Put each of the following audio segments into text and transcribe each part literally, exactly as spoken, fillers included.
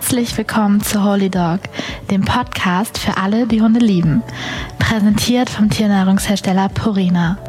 Herzlich willkommen zu Holy Dog, dem Podcast für alle, die Hunde lieben. Präsentiert vom Tiernahrungshersteller Purina.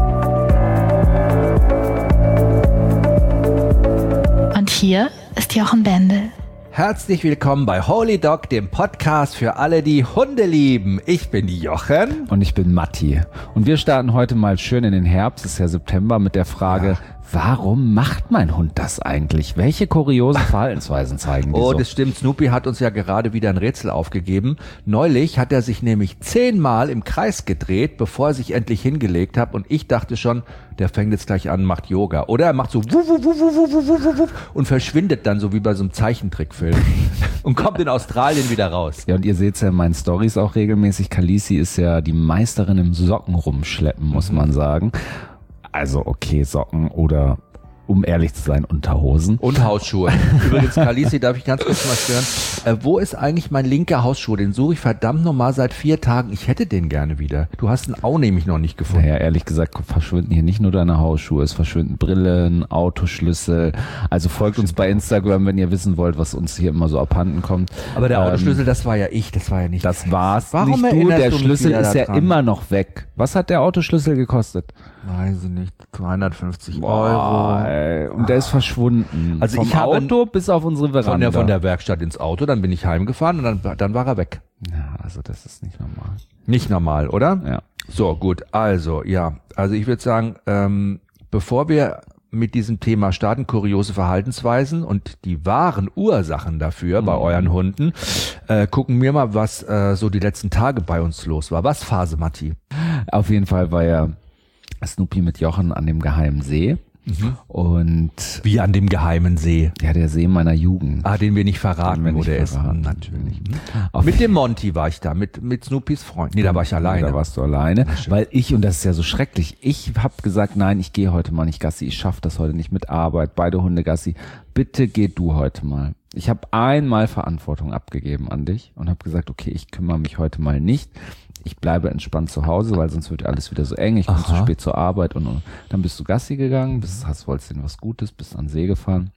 Und hier ist Jochen Bendel. Herzlich willkommen bei Holy Dog, dem Podcast für alle, die Hunde lieben. Ich bin Jochen. Und ich bin Matti. Und wir starten heute mal schön in den Herbst, es ist ja September, mit der Frage, ja. Warum macht mein Hund das eigentlich? Welche kuriosen Verhaltensweisen zeigen die Oh, so? Das stimmt. Snoopy hat uns ja gerade wieder ein Rätsel aufgegeben. Neulich hat er sich nämlich zehnmal im Kreis gedreht, bevor er sich endlich hingelegt hat. Und ich dachte schon, der fängt jetzt gleich an, macht Yoga. Oder er macht so wuh, wuh, wuh, wuh, wuh, wuh, wuh, und verschwindet dann so wie bei so einem Zeichentrickfilm und kommt in Australien wieder raus. Ja, und ihr seht es ja in meinen Storys auch regelmäßig. Khaleesi ist ja die Meisterin im Socken rumschleppen, muss mhm. man sagen. Also okay, Socken oder, um ehrlich zu sein, Unterhosen. Und Hausschuhe. Übrigens, Khaleesi, darf ich ganz kurz mal stören? Äh, wo ist eigentlich mein linker Hausschuh? Den suche ich verdammt nochmal seit vier Tagen. Ich hätte den gerne wieder. Du hast ihn auch nämlich noch nicht gefunden. Naja, ehrlich gesagt verschwinden hier nicht nur deine Hausschuhe, es verschwinden Brillen, Autoschlüssel. Also folgt uns bei Instagram, wenn ihr wissen wollt, was uns hier immer so abhanden kommt. Aber der ähm, Autoschlüssel, das war ja ich, das war ja nicht. Das war's Warum nicht du, der du Schlüssel ist ja daran? immer noch weg. Was hat der Autoschlüssel gekostet? Weiß ich nicht, zweihundertfünfzig Boah, Euro. Ey. Und der ist verschwunden. Also Vom ich habe Auto bis auf unsere Veranda. Von der, von der Werkstatt ins Auto, dann bin ich heimgefahren und dann, dann war er weg. Ja, also das ist nicht normal. Nicht normal, oder? Ja. So, gut, also, ja. Also ich würde sagen, ähm, bevor wir mit diesem Thema starten, kuriose Verhaltensweisen und die wahren Ursachen dafür mhm. bei euren Hunden, äh, gucken wir mal, was äh, so die letzten Tage bei uns los war. Was Phase, Matti? Auf jeden Fall war ja Snoopy mit Jochen an dem geheimen See. Mhm. Und wie an dem geheimen See? Ja, der See meiner Jugend. Ah, den wir nicht verraten, wir wo nicht der verraten. ist. Natürlich. Mhm. Mit dem Monty war ich da, mit mit Snoopys Freund. Nee, da war ich alleine. Nee, da warst du alleine, weil ich, und das ist ja so schrecklich, ich habe gesagt, nein, ich gehe heute mal nicht Gassi, ich schaffe das heute nicht mit Arbeit, beide Hunde Gassi. Bitte geh du heute mal. Ich habe einmal Verantwortung abgegeben an dich und habe gesagt, okay, ich kümmere mich heute mal nicht. Ich bleibe entspannt zu Hause, weil sonst wird alles wieder so eng. Ich komme zu spät zur Arbeit und, und dann bist du Gassi gegangen, bist, hast, wolltest denen was Gutes, bist an den See gefahren.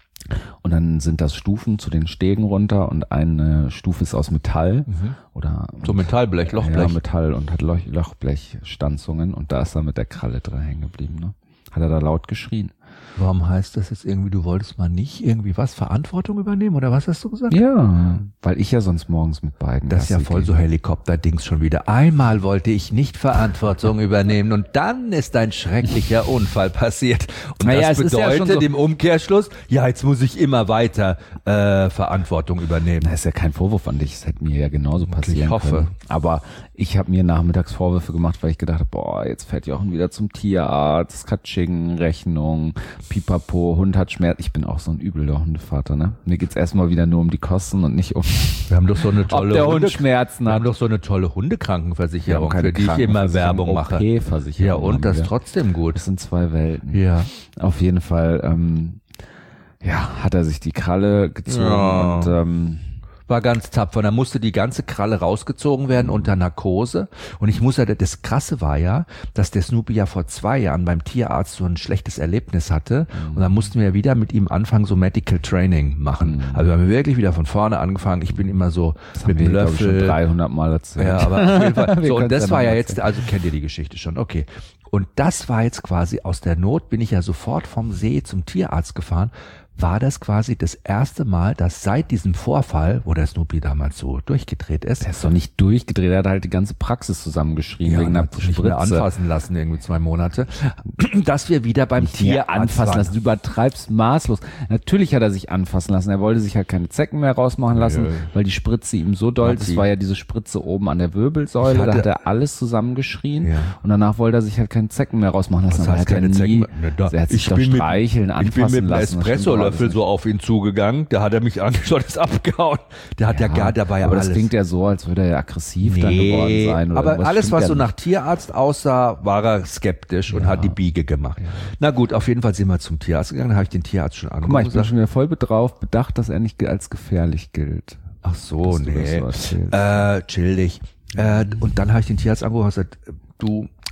Und dann sind das Stufen zu den Stegen runter und eine Stufe ist aus Metall mhm. oder so Metallblech, Lochblech. Ja, Metall und hat Loch, Lochblechstanzungen und da ist er mit der Kralle drin hängen geblieben. Ne? Hat er da laut geschrien. Warum heißt das jetzt irgendwie, du wolltest mal nicht irgendwie was, Verantwortung übernehmen oder was hast du gesagt? Ja, weil ich ja sonst morgens mit beiden. Das ist ja voll so Helikopter-Dings schon wieder. Einmal wollte ich nicht Verantwortung übernehmen und dann ist ein schrecklicher Unfall passiert. Und naja, das bedeutet ja so im Umkehrschluss, ja, jetzt muss ich immer weiter äh, Verantwortung übernehmen. Das ist ja kein Vorwurf an dich, es hätte mir ja genauso passieren ich hoffe. können. Aber ich habe mir nachmittags Vorwürfe gemacht, weil ich gedacht habe, boah, jetzt fährt Jochen wieder zum Tierarzt, Katsching, Rechnung, Pipapo, Hund hat Schmerz. Ich bin auch so ein übler Hundevater, ne? Mir geht's erstmal wieder nur um die Kosten und nicht um, wir haben doch so eine tolle ob der Hunde- Hund Schmerzen wir hat. haben doch so eine tolle Hundekrankenversicherung, keine für die ich immer Werbung mache. O P-Versicherung. Ja, und das ist wir. trotzdem gut. Das sind zwei Welten. Ja. Auf jeden Fall, ähm, ja, hat er sich die Kralle gezogen Ja. und ähm, war ganz tapfer. Da musste die ganze Kralle rausgezogen werden unter Narkose. Und ich muss ja, das Krasse war ja, dass der Snoopy ja vor zwei Jahren beim Tierarzt so ein schlechtes Erlebnis hatte. Mhm. Und dann mussten wir wieder mit ihm anfangen, so Medical Training machen. Mhm. Also wir haben wirklich wieder von vorne angefangen. Ich bin immer so das mit haben dem wir, Löffel. Ich, schon dreihundert Mal erzählt. Ja, aber auf jeden Fall. So, und das ja war ja erzählen. jetzt, also kennt ihr die Geschichte schon. Okay. Und das war jetzt quasi aus der Not, bin ich ja sofort vom See zum Tierarzt gefahren. War das quasi das erste Mal, dass seit diesem Vorfall, wo der Snoopy damals so durchgedreht ist. Der ist doch nicht durchgedreht, er hat halt die ganze Praxis zusammengeschrien, ja, wegen einer Spritze. Nicht mehr anfassen lassen, irgendwie zwei Monate. Dass wir wieder beim nicht Tierarzt anfassen waren. lassen, du übertreibst maßlos. Natürlich hat er sich anfassen lassen, er wollte sich halt keine Zecken mehr rausmachen lassen, Nö. weil die Spritze ihm so doll, Matti. das war ja diese Spritze oben an der Wirbelsäule, hatte, da hat er alles zusammengeschrien ja. und danach wollte er sich halt keine Zecken mehr rausmachen lassen. Was Aber heißt er hat keine ja nie, Zecken? Ne, da, er hat sich ich doch bin streicheln, mit, anfassen ich bin mit einem lassen. das stimmt doch alles Espressolöffel nicht. so auf ihn zugegangen, da hat er mich angeschaut, ist abgehauen. Der hat ja, ja gar, dabei ja aber alles. das klingt ja so, als würde er ja aggressiv nee, dann geworden sein. Oder aber was alles, was ja so nicht. nach Tierarzt aussah, war er skeptisch und Ja. hat die Biege gemacht. Ja. Na gut, auf jeden Fall sind wir zum Tierarzt gegangen, da habe ich den Tierarzt schon angerufen. Guck mal, ich bin schon wieder voll drauf bedacht, dass er nicht als gefährlich gilt. Ach so, Dass du nee. das so erzählst. äh, chill dich. Äh, und dann habe ich den Tierarzt angerufen und gesagt, du,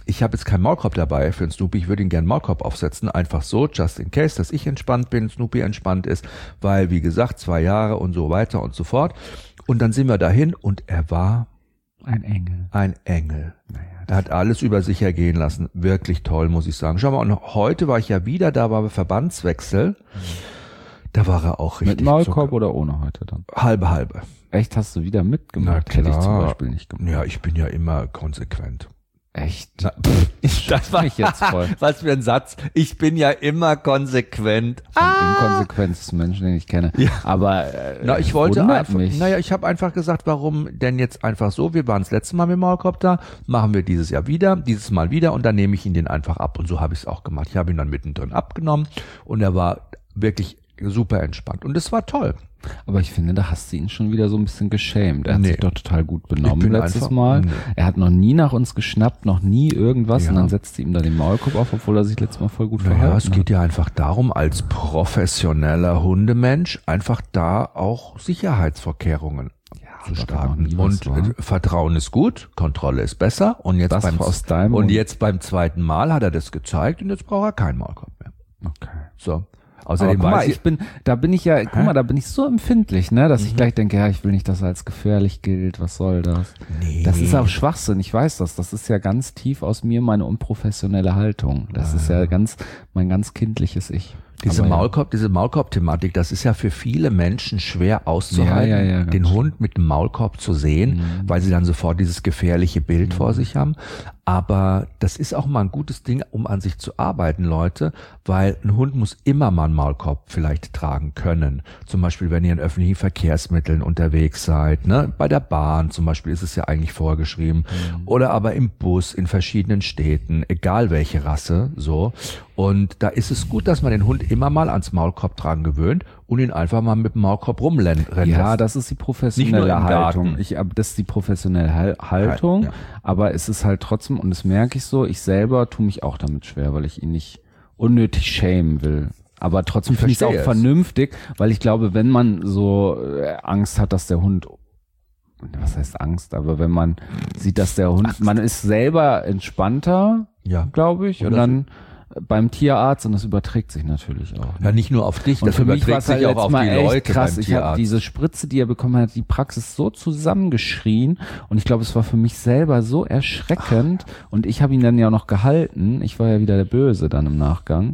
ich habe jetzt keinen Maulkorb dabei für den Snoopy, ich würde ihn gerne Maulkorb aufsetzen, einfach so, just in case, dass ich entspannt bin, Snoopy entspannt ist, weil, wie gesagt, zwei Jahre und so weiter und so fort. Und dann sind wir dahin und er war ein Engel. Ein Engel. Naja, er hat alles über sich ergehen lassen. Wirklich toll, muss ich sagen. Schau mal, und heute war ich ja wieder, da war Verbandswechsel. Da war er auch richtig. Mit Maulkorb Zucker. Oder ohne heute dann? Halbe, halbe. Echt, hast du wieder mitgemacht? Na klar. Hätte ich zum Beispiel nicht gemacht. Ja, ich bin ja immer konsequent. Echt? Na, pff, Das war ich jetzt voll. Was für ein Satz. Ich bin ja immer konsequent. Vom inkonsequentesten Menschen, den ich kenne. Ja. Aber äh, Na, ich wollte wundert einfach, mich. naja, ich habe einfach gesagt, warum denn jetzt einfach so? Wir waren das letzte Mal mit Maulkorb da, machen wir dieses Jahr wieder, dieses Mal wieder und dann nehme ich ihn den einfach ab. Und so habe ich es auch gemacht. Ich habe ihn dann mittendrin abgenommen und er war wirklich super entspannt. Und es war toll. Aber ich finde, da hast du ihn schon wieder so ein bisschen geschämt. Er hat Nee. sich doch total gut Ich benommen bin letztes einfach- Mal. nee. Er hat noch nie nach uns geschnappt, noch nie irgendwas. Ja. Und dann setzte ihm da den Maulkorb auf, obwohl er sich letztes Mal voll gut Naja, verhalten es hat. geht ja einfach darum, als professioneller Hundemensch einfach da auch Sicherheitsvorkehrungen zu aber starten. noch nie was Und war. äh, Vertrauen ist gut, Kontrolle ist besser. Und jetzt Das beim war aus deinem und Mund. jetzt beim zweiten Mal hat er das gezeigt und jetzt braucht er keinen Maulkorb mehr. Okay. So. Aber Außerdem guck mal, weiß ich bin, da bin ich ja, guck mal, da bin ich so empfindlich, ne, dass ich gleich denke, ja, ich will nicht, dass er als gefährlich gilt, was soll das? Nee. Das ist auch Schwachsinn, ich weiß das, das ist ja ganz tief aus mir meine unprofessionelle Haltung. Das ist ja ganz, mein ganz kindliches Ich. Diese Aber ja. Maulkorb, diese Maulkorb-Thematik, das ist ja für viele Menschen schwer auszuhalten, Ja, ja, ja, ganz den Hund mit dem Maulkorb zu sehen, weil sie dann sofort dieses gefährliche Bild vor sich haben. Aber das ist auch mal ein gutes Ding, um an sich zu arbeiten, Leute, weil ein Hund muss immer mal einen Maulkorb vielleicht tragen können. Zum Beispiel, wenn ihr in öffentlichen Verkehrsmitteln unterwegs seid, ne, bei der Bahn zum Beispiel ist es ja eigentlich vorgeschrieben, oder aber im Bus in verschiedenen Städten, egal welche Rasse, so. Und da ist es gut, dass man den Hund immer mal ans Maulkorb tragen gewöhnt und ihn einfach mal mit dem Maulkorb rumrennen Ja, lässt. das ist die Nicht nur professionelle im Haltung. Garten. Ich, aber das ist die professionelle Hal- Haltung, Ja. aber es ist halt trotzdem, und das merke ich so, ich selber tue mich auch damit schwer, weil ich ihn nicht unnötig schämen will. Aber trotzdem Ich finde ich es auch verstehe es. vernünftig, weil ich glaube, wenn man so äh, Angst hat, dass der Hund, was heißt Angst, aber wenn man sieht, dass der Hund, man ist selber entspannter, Ja. glaube ich, und Oder dann beim Tierarzt, und das überträgt sich natürlich auch. Ja, nicht nur auf dich, Und das für mich war überträgt es halt sich auch letztes auf Mal die echt Leute krass. beim Ich habe Tierarzt. diese Spritze, die er bekommen hat, die Praxis so zusammengeschrien und ich glaube, es war für mich selber so erschreckend und ich habe ihn dann ja noch gehalten. Ich war ja wieder der Böse dann im Nachgang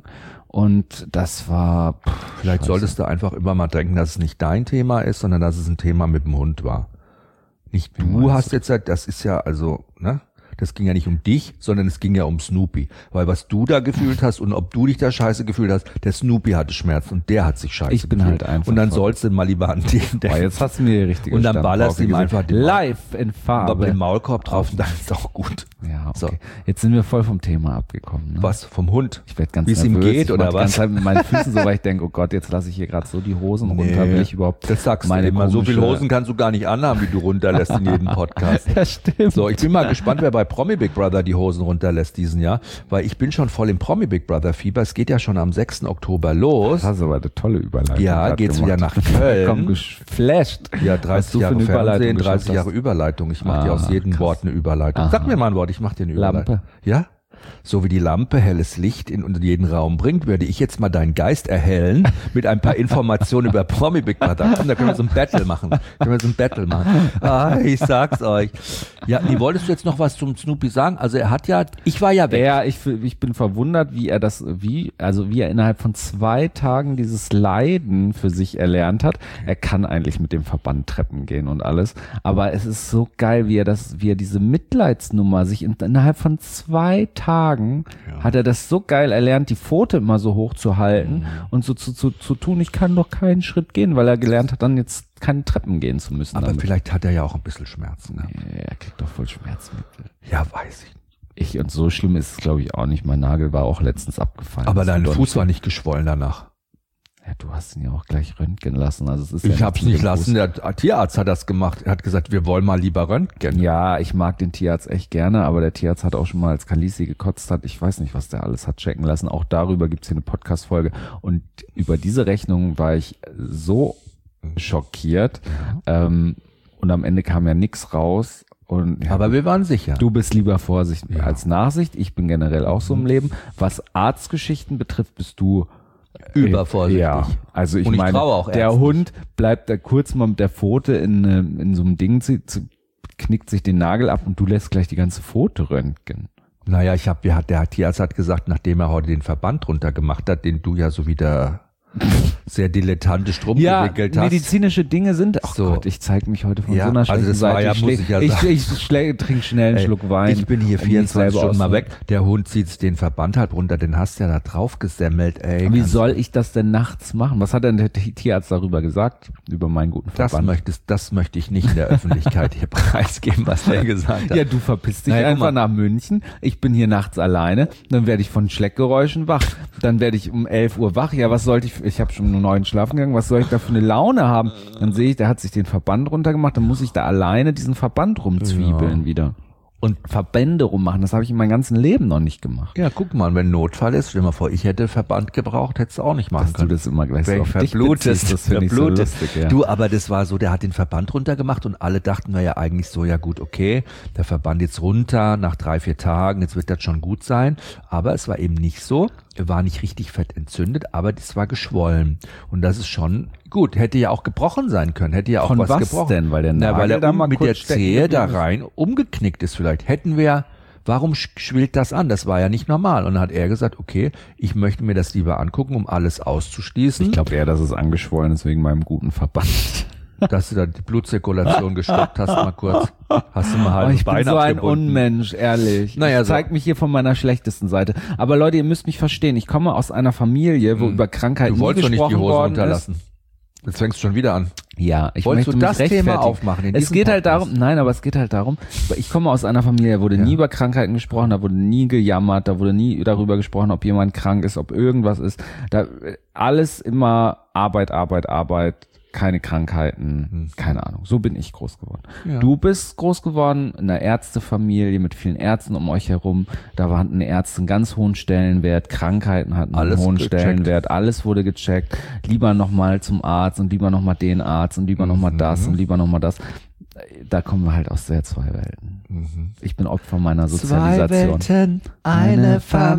und das war pff, Vielleicht scheiße. solltest du einfach immer mal denken, dass es nicht dein Thema ist, sondern dass es ein Thema mit dem Hund war. Nicht du meinst hast jetzt, halt- das ist ja also, ne? Das ging ja nicht um dich, sondern es ging ja um Snoopy. Weil was du da gefühlt hast und ob du dich da scheiße gefühlt hast, der Snoopy hatte Schmerzen und der hat sich scheiße Ich bin gefühlt. halt einfach Und dann voll. sollst du mal lieber an den Boah, jetzt hast du mir die richtige Und dann Standpauke ballerst du ihm gesagt. einfach den Maul- live in aber Farbe. den Maulkorb drauf und dann ist auch gut. Ja, okay. So. Jetzt sind wir voll vom Thema abgekommen. Ne? Was? Vom Hund? Ich werde ganz Wie es ihm nervös. geht Ich oder mach die was? ganze Zeit mit meinen Füßen so, weil ich denke, oh Gott, jetzt lasse ich hier gerade so die Hosen runter, will ich überhaupt Das sagst meine du immer. So viele komische- Hosen kannst du gar nicht anhaben, wie du runterlässt in jedem Podcast. Ja, stimmt. So, ich bin mal gespannt, wer bei Promi Big Brother die Hosen runterlässt diesen Jahr, weil ich bin schon voll im Promi Big Brother Fieber. Es geht ja schon am sechsten Oktober los. Das ist aber eine tolle Überleitung. Ja, grad geht's gemacht. wieder nach Köln. Komm, geflasht. Ja, Was dreißig du für Jahre eine Überleitung Fernsehen, geschafft dreißig Jahre hast. Überleitung. Ich mache dir Ah, aus jedem krass. Wort eine Überleitung. Sag Aha. mir mal ein Wort, ich mache dir eine Überleitung. Lampe. Ja? So wie die Lampe helles Licht in jeden Raum bringt, werde ich jetzt mal deinen Geist erhellen mit ein paar Informationen über Promi Big Brother. Komm, da können wir so ein Battle machen. Können wir so ein Battle machen. Ah, ich sag's euch. Ja, nee, wolltest du jetzt noch was zum Snoopy sagen? Also er hat ja, ich war ja weg. Ja, ich, ich bin verwundert, wie er das, wie, also wie er innerhalb von zwei Tagen dieses Leiden für sich erlernt hat. Er kann eigentlich mit dem Verband Treppen gehen und alles, aber es ist so geil, wie er das, wie er diese Mitleidsnummer sich in, innerhalb von zwei Tagen Ja. hat er das so geil erlernt, die Pfote immer so hoch zu halten Mhm. und so zu, zu, zu tun, ich kann doch keinen Schritt gehen, weil er gelernt hat, dann jetzt keine Treppen gehen zu müssen. Aber damit. vielleicht hat er ja auch ein bisschen Schmerzen. Ne? Nee, er kriegt doch voll Schmerzmittel. Ja, weiß ich. Ich, und so schlimm ist es, glaube ich, auch nicht. Mein Nagel war auch letztens abgefallen. Aber Das dein ist Fuß doch war nicht geschwollen danach. Ja, du hast ihn ja auch gleich röntgen lassen. Also es ist Ich ja hab's nichts mit nicht dem lassen. Fuß. Der Tierarzt hat das gemacht. Er hat gesagt, wir wollen mal lieber röntgen. Ja, ich mag den Tierarzt echt gerne, aber der Tierarzt hat auch schon mal, als Kalisi gekotzt hat, ich weiß nicht, was der alles hat checken lassen. Auch darüber gibt's hier eine Podcast-Folge. Und über diese Rechnung war ich so schockiert. Ähm, und am Ende kam ja nix raus. Und, ja, Aber wir waren sicher. du bist lieber Vorsicht Ja. als Nachsicht. Ich bin generell auch so im Leben. Was Arztgeschichten betrifft, bist du Übervorsichtig. Ja, also ich Und ich meine, traue auch der Ärzten Hund bleibt da kurz mal mit der Pfote in, äh, in so einem Ding, zu, zu, knickt sich den Nagel ab und du lässt gleich die ganze Pfote röntgen. Naja, ich habe, der Tierarzt hat gesagt, nachdem er heute den Verband runter gemacht hat, den du ja so wieder sehr dilettantisch drum Ja, gewickelt hast. medizinische Dinge sind, ach So. Gott, ich zeige mich heute von Ja, so einer also schlechten das war Seite. ja, ich muss schlä- ich ja ich, sagen. ich schlä- trinke schnell einen Ey, Schluck Wein. Ich bin hier um mich vierundzwanzig selber Stunden mal weg. auszuhalten. Der Hund zieht den Verband halt runter, den hast du ja da drauf gesemmelt, ey. Wie Kannst- soll ich das denn nachts machen? Was hat denn der T- Tierarzt darüber gesagt? Über meinen guten das Verband? möchtest, das möchte ich nicht in der Öffentlichkeit hier preisgeben, was der gesagt hat. Ja, du verpisst dich Naja, guck einfach mal. nach München. Ich bin hier nachts alleine. Dann werde ich von Schleckgeräuschen wach. Dann werde ich um elf Uhr wach. Ja, was sollte ich, ich habe schon einen neuen Schlafen gegangen. Was soll ich da für eine Laune haben? Dann sehe ich, der hat sich den Verband runtergemacht. Dann muss ich da alleine diesen Verband rumzwiebeln Ja. wieder. Und Verbände rummachen. Das habe ich in meinem ganzen Leben noch nicht gemacht. Ja, guck mal, wenn Notfall ist, stell dir mal vor, ich hätte Verband gebraucht, hättest du auch nicht machen Dass du können. das immer gleich so Wenn auf ich dich verblutest, beziehst, das finde ich so verblutest. lustig. Ja. Du, aber das war so, der hat den Verband runtergemacht und alle dachten wir ja eigentlich so, ja gut, okay, der Verband jetzt runter nach drei, vier Tagen, jetzt wird das schon gut sein. Aber es war eben nicht so. Er war nicht richtig fett entzündet, aber das war geschwollen. Und das ist schon gut. Hätte ja auch gebrochen sein können. Hätte ja auch Von was, was gebrochen. denn? Weil der Na, weil Nagel er da um, mal mit kurz der stecken Zehe da geblieben ist. rein umgeknickt ist vielleicht. Hätten wir, warum sch- schwillt das an? Das war ja nicht normal. Und dann hat er gesagt, okay, ich möchte mir das lieber angucken, um alles auszuschließen. Ich glaube eher, dass es angeschwollen ist wegen meinem guten Verband. Dass du da die Blutzirkulation gestoppt hast, mal kurz. Hast du mal Oh, halbes ich bin Bein so ein abgebunden. Unmensch, ehrlich. Naja, ich so. zeig mich hier von meiner schlechtesten Seite. Aber Leute, ihr müsst mich verstehen. Ich komme aus einer Familie, wo über Krankheiten Du wolltest doch nie nicht die gesprochen Hose worden runterlassen. Jetzt fängst du schon wieder an. ist. Ja, ich Wolltest möchte du mich das Thema rechtfertigen. aufmachen in Es diesem geht halt Podcast? darum, nein, aber es geht halt darum, ich komme aus einer Familie, da wurde Ja. nie über Krankheiten gesprochen, da wurde nie gejammert, da wurde nie darüber gesprochen, ob jemand krank ist, ob irgendwas ist. Da alles immer Arbeit, Arbeit, Arbeit. Keine Krankheiten, keine Ahnung. So bin ich groß geworden. Ja. Du bist groß geworden in einer Ärztefamilie mit vielen Ärzten um euch herum. Da hatten Ärzte einen ganz hohen Stellenwert, Krankheiten hatten Alles einen hohen gecheckt. Stellenwert, alles wurde gecheckt. Lieber nochmal zum Arzt und lieber nochmal den Arzt und lieber nochmal das und lieber nochmal das. Da kommen wir halt aus sehr zwei Welten. Ich bin Opfer meiner Sozialisation. Zwei Welten, eine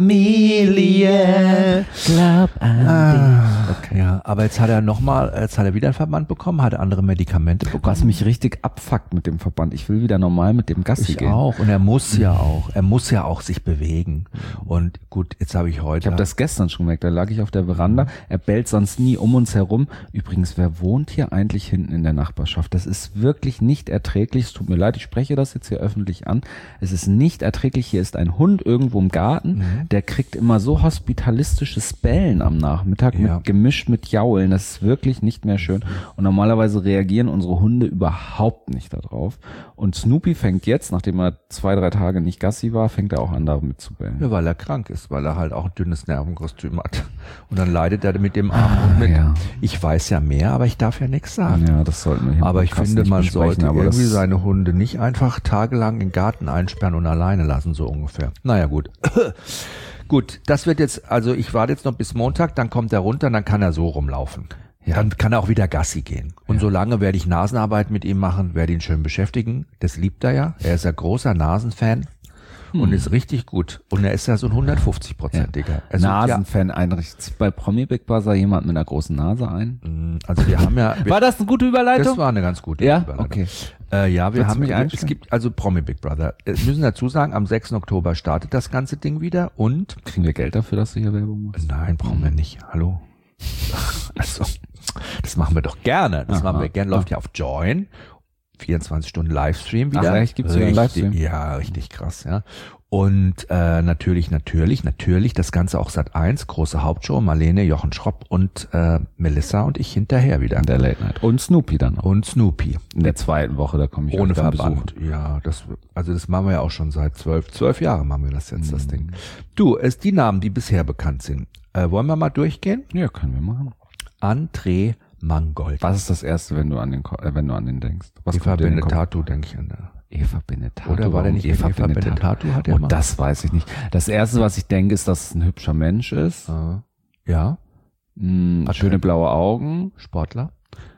Familie. Glaub an Ah, Okay. ja, aber jetzt hat er nochmal, jetzt hat er wieder einen Verband bekommen, hat er andere Medikamente bekommen. Was mich richtig abfuckt mit dem Verband. Ich will wieder normal mit dem Gassi ich gehen. auch. Und er muss ja auch, er muss ja auch sich bewegen. Und gut, jetzt habe ich heute. Ich habe das gestern schon gemerkt, da lag ich auf der Veranda, er bellt sonst nie um uns herum. Übrigens, wer wohnt hier eigentlich hinten in der Nachbarschaft? Das ist wirklich nicht erträglich, es tut mir leid, ich spreche das jetzt hier öffentlich an. Es ist nicht erträglich, hier ist ein Hund irgendwo im Garten, Mhm. der kriegt immer so hospitalistisches Bellen am Nachmittag, Ja. mit, gemischt mit Jaulen, das ist wirklich nicht mehr schön. Und normalerweise reagieren unsere Hunde überhaupt nicht darauf. Und Snoopy fängt jetzt, nachdem er zwei, drei Tage nicht Gassi war, fängt er auch an, damit zu bellen. Ja, weil er krank ist, weil er halt auch ein dünnes Nervenkostüm hat. Und dann leidet er mit dem Arm mit. ja. Ich weiß ja mehr, aber ich darf ja nichts sagen. Ja, das sollten wir hier im Aber ich Podcast finde, nicht man besprechen, sollte aber irgendwie das- seine Hunde nicht einfach tagelang in den Garten einsperren und alleine lassen, so ungefähr. Naja, gut. Gut, das wird jetzt, also ich warte jetzt noch bis Montag, dann kommt er runter, dann kann er so rumlaufen. Ja. Dann kann er auch wieder Gassi gehen. Und solange werde ich Nasenarbeit mit ihm machen, werde ihn schön beschäftigen. Das liebt er ja. Er ist ja großer Nasenfan und ist richtig gut. Und er ist ja so ein hundertfünfzig-prozentiger. Er sucht Nasenfan einrichtet. Zieht bei Promi Big Brother jemand mit einer großen Nase ein? Ja, also wir haben ja... Wir, War das eine gute Überleitung? das war eine ganz gute Ja? Überleitung. Okay. Äh, ja, wir Willst du haben, mich es einstellen? gibt also Promi Big Brother. Wir müssen dazu sagen, am sechsten Oktober startet das ganze Ding wieder und, Kriegen wir Geld dafür, dass du hier Werbung machst? nein, brauchen wir nicht. Hallo? Also, das machen wir doch gerne. Das Aha. machen wir gerne. Läuft ja auf Join. vierundzwanzig Stunden Livestream wieder. Ach, echt? Gibt's wieder einen Richtig- Livestream? Ja, richtig krass, ja. Und äh, natürlich, natürlich, natürlich das Ganze auch Sat eins, große Hauptshow, Marlene, Jochen Schropp und äh, Melissa und ich hinterher wieder. In der Late Night. Und Snoopy dann noch. Und Snoopy. In der zweiten Woche, da komme ich Ohne auch dann Verband. besuchen. Ja, das, also das machen wir ja auch schon seit zwölf, zwölf Jahren machen wir das jetzt, Mhm. das Ding. Du, es die Namen, die bisher bekannt sind. Äh, wollen wir mal durchgehen? Ja, können wir machen. André Mangold. Was ist das Erste, wenn du an den, Ko- äh, wenn du an den denkst? Was Eva kommt dir in den Kopf? Benedetto, denke ich an der. Eva Benedetto. Oder war der nicht mit Eva Benedetto? Hat er Oh, mal? das weiß ich nicht. Das Erste, was ich denke, ist, dass es ein hübscher Mensch ist. Äh, ja, Hm, Hat schöne er- blaue Augen. Sportler.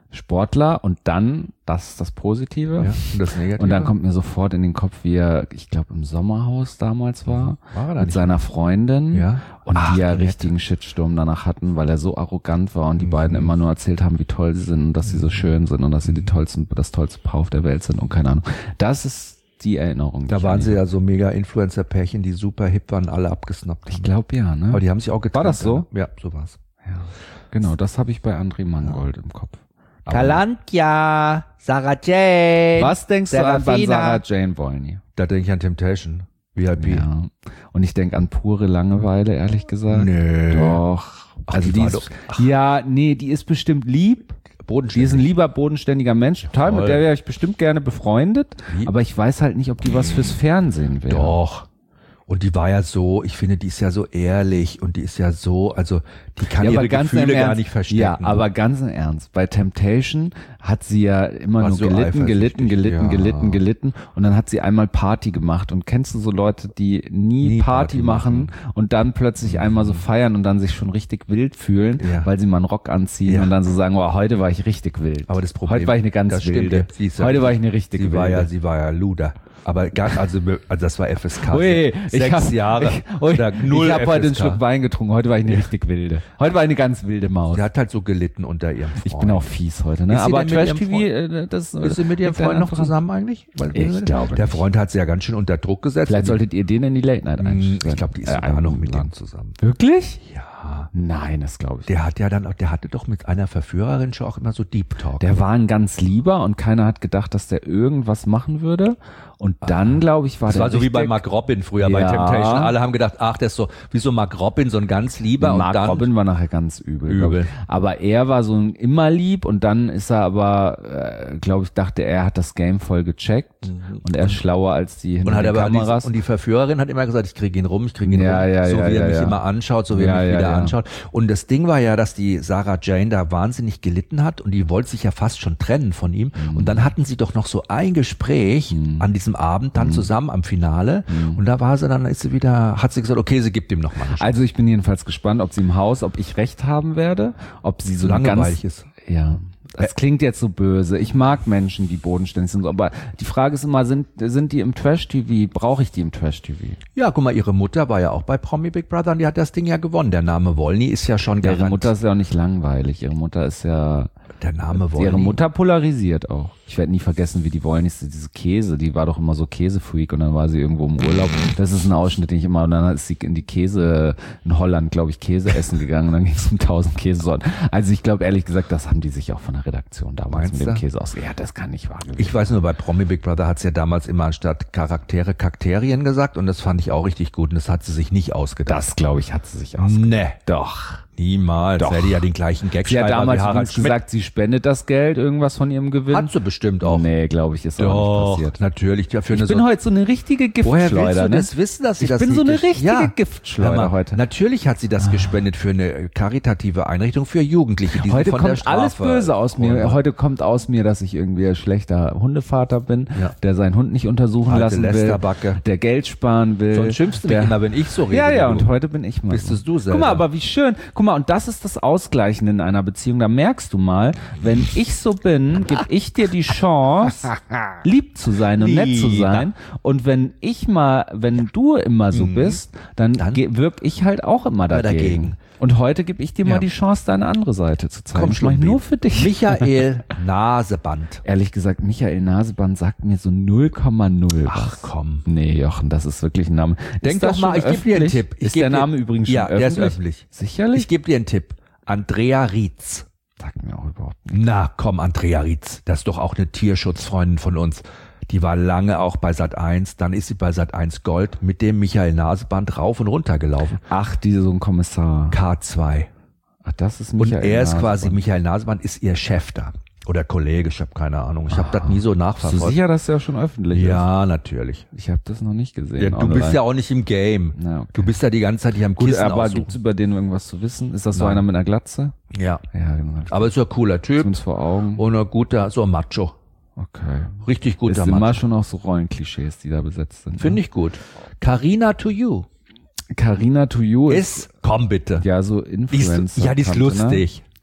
Sportler und dann, das ist das Positive. Ja, und das Negative. Und dann kommt mir sofort in den Kopf, wie er, ich glaube, im Sommerhaus damals war, War er da mit nicht? seiner Freundin Ja. und Ach, die ja die nette. richtigen Shitsturm danach hatten, weil er so arrogant war und die beiden immer nur erzählt haben, wie toll sie sind und dass sie so schön sind und dass sie die tollsten, das tollste Paar auf der Welt sind und keine Ahnung. Das ist die Erinnerung. die Da ich waren an sie ihn ja so mega Influencer-Pärchen, die super hip waren, alle abgesnappt. Ich glaube ja, ne? Aber die haben sich auch getrennt. War das so? Ja, so war's. Ja, genau, das habe ich bei André Mangold im Kopf. Aber Kalantja, Sarah Jane. was denkst du an bei Serafina? Sarah Jane Wolny? Da denke ich an Temptation. V I P. Ja. Und ich denke an pure Langeweile, ehrlich gesagt. Nee. Doch. Ach, Also die die war ist, doch- ja, nee, die ist bestimmt lieb. Die ist ein lieber, bodenständiger Mensch. Total, Voll. mit der wäre ich bestimmt gerne befreundet. Wie? Aber ich weiß halt nicht, ob die was fürs Fernsehen wäre. Doch. Und die war ja so, ich finde, die ist ja so ehrlich und die ist ja so, also die kann Ja, ihre aber ganz Gefühle im gar Ernst, nicht verstecken. Ja, aber ganz im Ernst. Bei Temptation hat sie ja immer War nur so gelitten, gelitten, eifersüchtig, gelitten, ja. gelitten, gelitten. Und dann hat sie einmal Party gemacht. Und kennst du so Leute, die nie, Nie Party, Party machen, machen. und dann plötzlich einmal so feiern und dann sich schon richtig wild fühlen, Ja. weil sie mal einen Rock anziehen Ja. und dann so sagen, oh, heute war ich richtig wild. Aber das Problem, Heute war ich eine ganz das wilde. stimmt, sie ist ja- Heute war ich eine richtig sie wilde. war ja, sie war ja Luder. Aber gar, also, also das war F S K. Ui, Sechs ich hab, Jahre. Ich, ui, oder null ich habe heute einen F S K. Schluck Wein getrunken. Heute war ich eine richtig wilde. Heute war ich eine ganz wilde Maus. Sie hat halt so gelitten unter ihrem Freund. Ich bin auch fies heute, ne? Ist sie Aber denn mit ihrem Trash-T V, äh, das Ist sie mit ihrem liegt dann Freund noch einfach an- zusammen eigentlich? Weil, Ich glaube Der nicht. Freund hat sie ja ganz schön unter Druck gesetzt. Vielleicht solltet ihr den in die Late Night Hm, einstellen. ich glaube, die ist Äh, sogar noch mit einladen. dem zusammen. Wirklich? Ja. Nein, das glaube ich. Der hat ja dann auch, der hatte doch mit einer Verführerin schon auch immer so Deep Talk. Der war ein ganz lieber und keiner hat gedacht, dass der irgendwas machen würde. Und dann, glaube ich, war das der war so wie bei richtig- Mark Robin früher bei Ja. Temptation. Alle haben gedacht, ach, der ist so wie so Mark Robin, so ein ganz lieber. Mark und dann, Robin war nachher ganz übel. Übel. Glaub ich. Aber er war so ein immer lieb und dann ist er aber, äh, glaube ich, dachte er hat das Game voll gecheckt und er ist schlauer als die hinter Und hat den aber Kameras. diese, und die Verführerin hat immer gesagt, ich kriege ihn rum, ich kriege ihn Ja, rum, ja, so ja, wie er ja, mich ja. immer anschaut, so wie Ja, er mich ja, wieder ja. anschaut. Und das Ding war ja, dass die Sarah Jane da wahnsinnig gelitten hat und die wollte sich ja fast schon trennen von ihm. Mhm. Und dann hatten sie doch noch so ein Gespräch an diesem Abend dann zusammen am Finale. Und da war sie dann, ist sie wieder, hat sie gesagt, okay, sie gibt ihm noch mal eine Chance. Also ich bin jedenfalls gespannt, ob sie im Haus, ob ich recht haben werde, ob sie so eine Langweilig ganz, ist. ja, das klingt jetzt so böse. Ich mag Menschen, die bodenständig sind, aber die Frage ist immer, sind, sind die im Trash-T V? Brauche ich die im Trash-T V? Ja, guck mal, ihre Mutter war ja auch bei Promi Big Brother und die hat das Ding ja gewonnen. Der Name Wolny ist ja schon Ihre garant. Mutter ist ja auch nicht langweilig. Ihre Mutter ist ja, Der Name Wolny. ihre Mutter polarisiert auch. Ich werde nie vergessen, wie die Wollnys, diese Käse, die war doch immer so Käsefreak und dann war sie irgendwo im Urlaub. Das ist ein Ausschnitt, den ich immer, und dann ist sie in die Käse, in Holland, glaube ich, Käse essen gegangen und dann ging es um tausend Käsesorten. Also ich glaube, ehrlich gesagt, das haben die sich auch von der Redaktion damals Meinst mit dem du? Käse aus. Ja, das kann nicht wahr gewesen Ich weiß nur, bei Promi Big Brother hat's ja damals immer anstatt Charaktere Kakterien gesagt und das fand ich auch richtig gut und das hat sie sich nicht ausgedacht. Das, glaube ich, hat sie sich ausgedacht. Ne, Doch. niemals. Doch. Hätte ja den gleichen Gag Sie hat schreiben damals wie Harald übrigens Schmidt. gesagt, sie spendet das Geld, irgendwas von ihrem Gewinn. Hat sie bestimmt auch. Nee, glaube ich, ist auch nicht Doch, passiert. natürlich. Dafür Ich eine bin so heute so eine richtige Woher Giftschleuder. willst du ne? das wissen, dass sie Ich das bin nicht so eine gesch- richtige ja. Giftschleuder Hör mal, heute. Natürlich hat sie das gespendet für eine karitative Einrichtung für Jugendliche, die Heute sie von der kommt Strafe alles böse aus mir. holen. Heute kommt aus mir, dass ich irgendwie ein schlechter Hundevater bin, Ja. der seinen Hund nicht untersuchen Alte lassen will, Lästerbacke. der Geld sparen will. Sonst schimpfst du mich der, immer, wenn ich so rede. Ja, ja, du. und heute bin ich mal. Bist so. es du selber. Guck mal, aber wie schön. Guck mal, und das ist das Ausgleichen in einer Beziehung. Da merkst du mal, wenn ich so bin, gebe ich dir die Chance, lieb zu sein und nett zu Lieb. sein. Und wenn ich mal, wenn du immer so bist, dann, Dann ge- wirk ich halt auch immer dagegen. dagegen. Und heute gebe ich dir mal Ja. die Chance, deine andere Seite zu zeigen. Komm, das mach ich Schlumpi. nur für dich. Michael Naseband. Ehrlich gesagt, Michael Naseband sagt mir so null Komma null Ach was. komm. Nee, Jochen, das ist wirklich ein Name. Denk Ist das doch mal, schon ich gebe dir einen öffentlich? Tipp. Ich Ist geb der dir- Name übrigens Ja, schon der öffentlich? ist öffentlich. Sicherlich? Ich gebe dir einen Tipp. Andrea Rietz. Sagt mir auch überhaupt nicht. Na komm, Andrea Rietz. Das ist doch auch eine Tierschutzfreundin von uns. Die war lange auch bei Sat eins. Dann ist sie bei Sat eins Gold mit dem Michael Naseband rauf und runter gelaufen. Ach, diese so ein Kommissar. K zwei. Ach, das ist Und Michael er ist Naseband. quasi, Michael Naseband ist ihr Chef da. Oder Kollege, ich habe keine Ahnung. Ich habe das nie so Bist du nachverfolgt. sicher, dass der schon öffentlich ist? Ja, natürlich. Ich habe das noch nicht gesehen. Ja, du online. bist ja auch nicht im Game. Na, okay. Du bist ja die ganze Zeit hier am Gut, Kissen aber aussuchen. gibt's über den irgendwas zu wissen? Ist das so Nein. einer mit einer Glatze? Ja, Ja, genau. aber ist ja ein cooler Typ Uns vor Augen. und ein guter, so ein Macho. Okay. Richtig Es guter sind immer Macho. schon auch so Rollenklischees, die da besetzt sind. Finde ich gut. Carina to you Carina to you ist, ist, komm bitte. ja so Die ist, Influencer. ja, die ist lustig.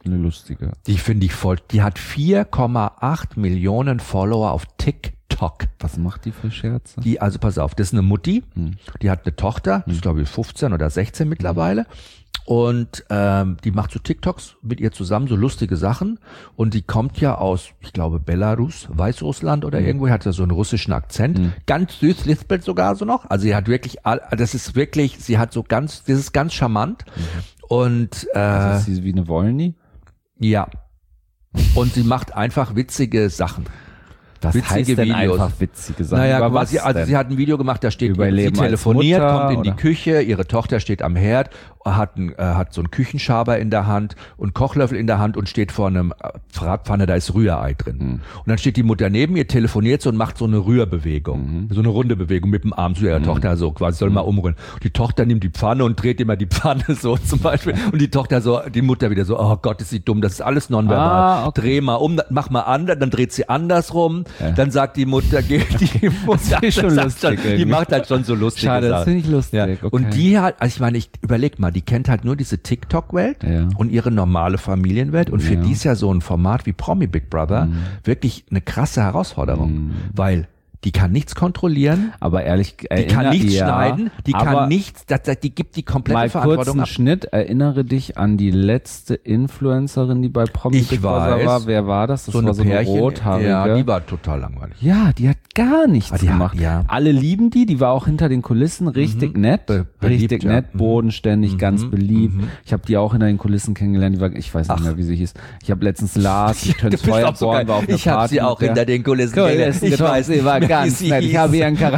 eine lustige. Die finde ich voll. Die hat vier Komma acht Millionen Follower auf TikTok. Was macht die für Scherze? Die, also pass auf, das ist eine Mutti, Hm. die hat eine Tochter, die ist glaube ich fünfzehn oder sechzehn mittlerweile. Und ähm, die macht so TikToks mit ihr zusammen, so lustige Sachen. Und die kommt ja aus, ich glaube, Belarus, Weißrussland oder Mhm. irgendwo, hat ja so einen russischen Akzent. Mhm. Ganz süß, lispelt sogar so noch. Also sie hat wirklich, all- das ist wirklich, sie hat so ganz, das ist ganz charmant. Und äh, Also ist sie wie eine Wollny? ja. Und sie macht einfach witzige Sachen. Was Witzige heißt denn Videos. einfach witzige Sachen? Naja, Über guck mal, was sie, also denn? sie hat ein Video gemacht, da steht, Über sie Leben als telefoniert, Mutter, kommt in die oder? Küche, ihre Tochter steht am Herd, hat, ein, äh, hat so einen Küchenschaber in der Hand und Kochlöffel in der Hand und steht vor einem äh, Bratpfanne, da ist Rührei drin. Mhm. Und dann steht die Mutter neben ihr, telefoniert so und macht so eine Rührbewegung, Mhm. so eine runde Bewegung mit dem Arm zu ihrer Mhm. Tochter, so quasi, soll mal umrühren. Die Tochter nimmt die Pfanne und dreht immer die Pfanne so zum Beispiel und die Tochter so, die Mutter wieder so, oh Gott, ist sie dumm, das ist alles nonverbal. Ah, okay. Dreh mal um, mach mal anders, dann dreht sie andersrum, Ja. dann sagt die Mutter, geht die Mutter, ist schon sagt lustig die irgendwie. macht halt schon so lustige Schade, das Sachen. finde ich lustig. Ja. Okay. Und die hat, also ich meine, ich überleg mal, die kennt halt nur diese TikTok-Welt Ja. und ihre normale Familienwelt und für Ja. die ist ja so ein Format wie Promi Big Brother Mhm. wirklich eine krasse Herausforderung, Mhm. weil die kann nichts kontrollieren, Aber ehrlich, die kann erinner- nichts ja, schneiden, die aber kann nichts, das, das, die gibt die komplette mal kurz Verantwortung einen ab. Schnitt. Erinnere dich an die letzte Influencerin, die bei Promi Ich Big Brother weiß. war. Wer war das? Das So war eine so eine Pärchen, rothaarige. ja, die war total langweilig. Ja, die hat gar nichts Ah, die hat- gemacht. ja. Alle lieben die, die war auch hinter den Kulissen richtig Mhm. nett, Be- beliebt, richtig ja. nett, Mhm. bodenständig, Mhm. ganz beliebt. Mhm. Ich habe die auch hinter den Kulissen kennengelernt, die war, ich weiß nicht Ach. mehr, wie sie hieß. Ich habe letztens Lars, die Du bist auch so geil. war auf einer Ich habe Party sie auch mit der- hinter den Kulissen Kulissen kennengelernt. Ich getroffen, weiß sie nicht war mehr, wie ganz sie nett. Ich hieß. habe ihren Charakter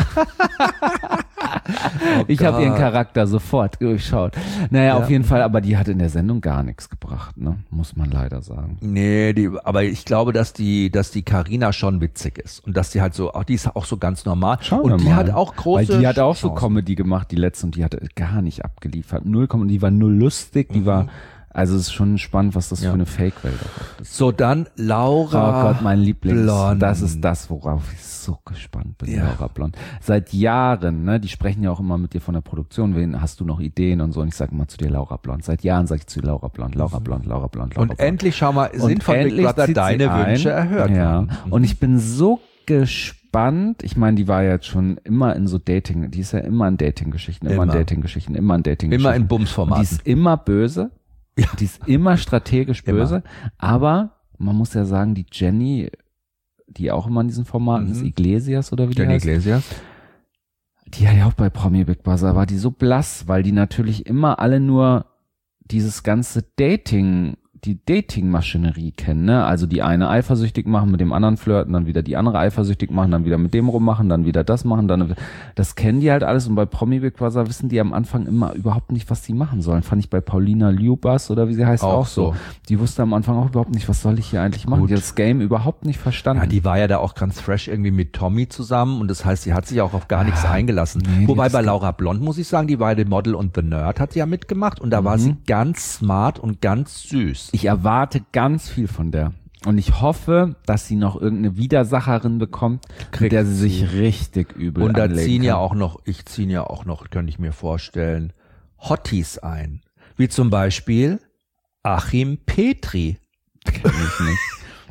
Ich habe ihren Gott. Charakter sofort durchschaut. Naja, Ja. auf jeden Fall, aber die hat in der Sendung gar nichts gebracht, ne? Muss man leider sagen. Nee, die, aber ich glaube, dass die, dass die Carina schon witzig ist und dass die halt so, auch die ist auch so ganz normal Schauen und wir die mal. hat auch große. Weil die hat auch so Chancen. Comedy gemacht, die letzte, und die hat gar nicht abgeliefert. Null Comedy, die war null lustig, die Mhm. war, also es ist schon spannend, was das Ja. für eine Fake-Welt auch ist. So, dann Laura. Oh Gott, mein Lieblings. Blond. Das ist das, worauf ich so gespannt bin, Ja. Laura Blond. Seit Jahren, ne, die sprechen ja auch immer mit dir von der Produktion, wen hast du noch Ideen und so, und ich sage immer zu dir Laura Blond. Seit Jahren sage ich zu dir Laura Blond, Laura Blond, Laura Blond, Laura Und Blond. endlich, schau mal, Und sind von Big endlich Brother zieht sie deine ein. Wünsche erhört Ja. worden. Und ich bin so gespannt. Ich meine, die war ja jetzt schon immer in so Dating, die ist ja immer in Dating-Geschichten, immer, Immer. in Dating-Geschichten, immer in Dating-Geschichten. Immer in Und Bumsformaten. die ist immer böse. Ja. Die ist immer strategisch Immer. böse. Aber man muss ja sagen, die Jenny, die auch immer in diesen Formaten Mhm. ist, Iglesias oder wie die Jenny heißt, Iglesias. die hat ja auch bei Promi Big Brother, war die so blass, weil die natürlich immer alle nur dieses ganze Dating, die Dating-Maschinerie kennen, ne? Also die eine eifersüchtig machen, mit dem anderen flirten, dann wieder die andere eifersüchtig machen, dann wieder mit dem rummachen, dann wieder das machen, dann das kennen die halt alles, und bei Promi Big Brother wissen die am Anfang immer überhaupt nicht, was sie machen sollen. Fand ich bei Paulina Liubas oder wie sie heißt auch, Auch so. so. Die wusste am Anfang auch überhaupt nicht, was soll ich hier eigentlich machen. Gut. Die hat das Game überhaupt nicht verstanden. Ja, die war ja da auch ganz fresh irgendwie mit Tommy zusammen und das heißt, sie hat sich auch auf gar nichts Ah, eingelassen. nee, die Wobei ist bei ge- Laura Blond muss ich sagen, die war The Model und The Nerd hat sie ja mitgemacht und da war Mhm. sie ganz smart und ganz süß. Ich erwarte ganz viel von der. Und ich hoffe, dass sie noch irgendeine Widersacherin bekommt, Kriegt mit der sie sie. sich richtig übel Und da anlegen ziehen ja kann. auch noch, ich ziehen ja auch noch, könnte ich mir vorstellen, Hotties ein. Wie zum Beispiel Achim Petri. Kenn ich nicht.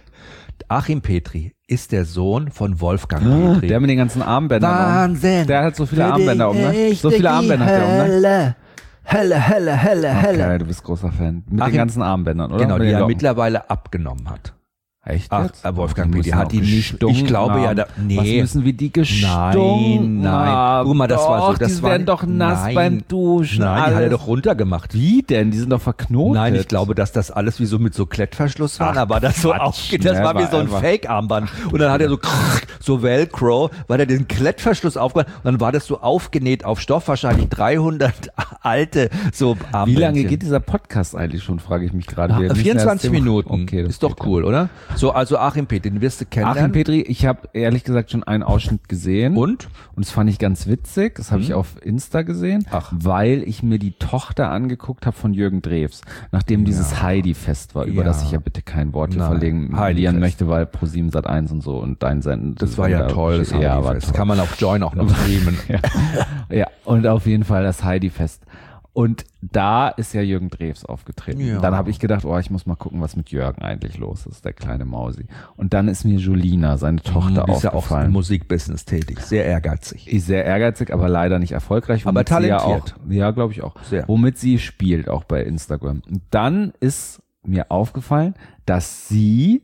Achim Petri ist der Sohn von Wolfgang Ah, Petri. der mit den ganzen Armbändern Wahnsinn. um. Der hat so viele Für Armbänder um, ne? dich So viele Armbänder hat der um, ne? Hölle. Hölle, Hölle, Hölle, Okay, Hölle. du bist großer Fan. Mit Achim- den ganzen Armbändern, oder? Genau, Mit die den er Locken. mittlerweile abgenommen hat. Echt Ach, jetzt? äh, Wolfgang Die Petri müssen hat auch die nicht, gestunken ich glaube ja, haben. da, nee. Was müssen wir die gestunken Nein, nein. haben? Guck mal, das war so, Doch, das die war werden nicht- doch nass nein. beim Duschen. Nein, die hat er alles. doch runtergemacht. Wie denn? Die sind doch verknotet. Nein, ich glaube, dass das alles wie so mit so Klettverschluss war. Ach, Da war das so Quatsch, aufge, das war wie never so ein ever. Fake-Armband. Und dann hat er so, so Velcro, weil er den Klettverschluss aufgemacht und dann war das so aufgenäht auf Stoff, wahrscheinlich dreihundert alte so Armbändchen. Wie lange geht dieser Podcast eigentlich schon, frage ich mich gerade. Ah, Wir müssen vierundzwanzig erst- Minuten. Okay, das ist doch geht cool, oder? So, also Achim Petri, den wirst du kennenlernen. Achim Petri, ich habe ehrlich gesagt schon einen Ausschnitt gesehen. Und? Und das fand ich ganz witzig. Das habe ich auf Insta gesehen, Ach. weil ich mir die Tochter angeguckt habe von Jürgen Drews, nachdem dieses Heidi-Fest war, über Ja. das ich ja bitte kein Wort hier Nein. verlegen Heidi-Fest. verlieren möchte, weil ProSieben Sat eins und so und dein Senden. Das war ja toll, das ja, war Heidi-Fest. toll. Kann man auf Join auch noch streamen. Ja. Ja, und auf jeden Fall das Heidi-Fest. Und da ist ja Jürgen Drews aufgetreten. Ja. Dann habe ich gedacht, oh, ich muss mal gucken, was mit Jürgen eigentlich los ist, der kleine Mausi. Und dann ist mir Julina, seine Tochter, Die ist ja auch aufgefallen. im Musikbusiness tätig, sehr ehrgeizig. Ist sehr ehrgeizig, aber leider nicht erfolgreich. Aber womit sie ja talentiert. auch, ja, glaube ich auch. Sehr. Womit sie spielt, auch bei Instagram. Und dann ist mir aufgefallen, dass sie,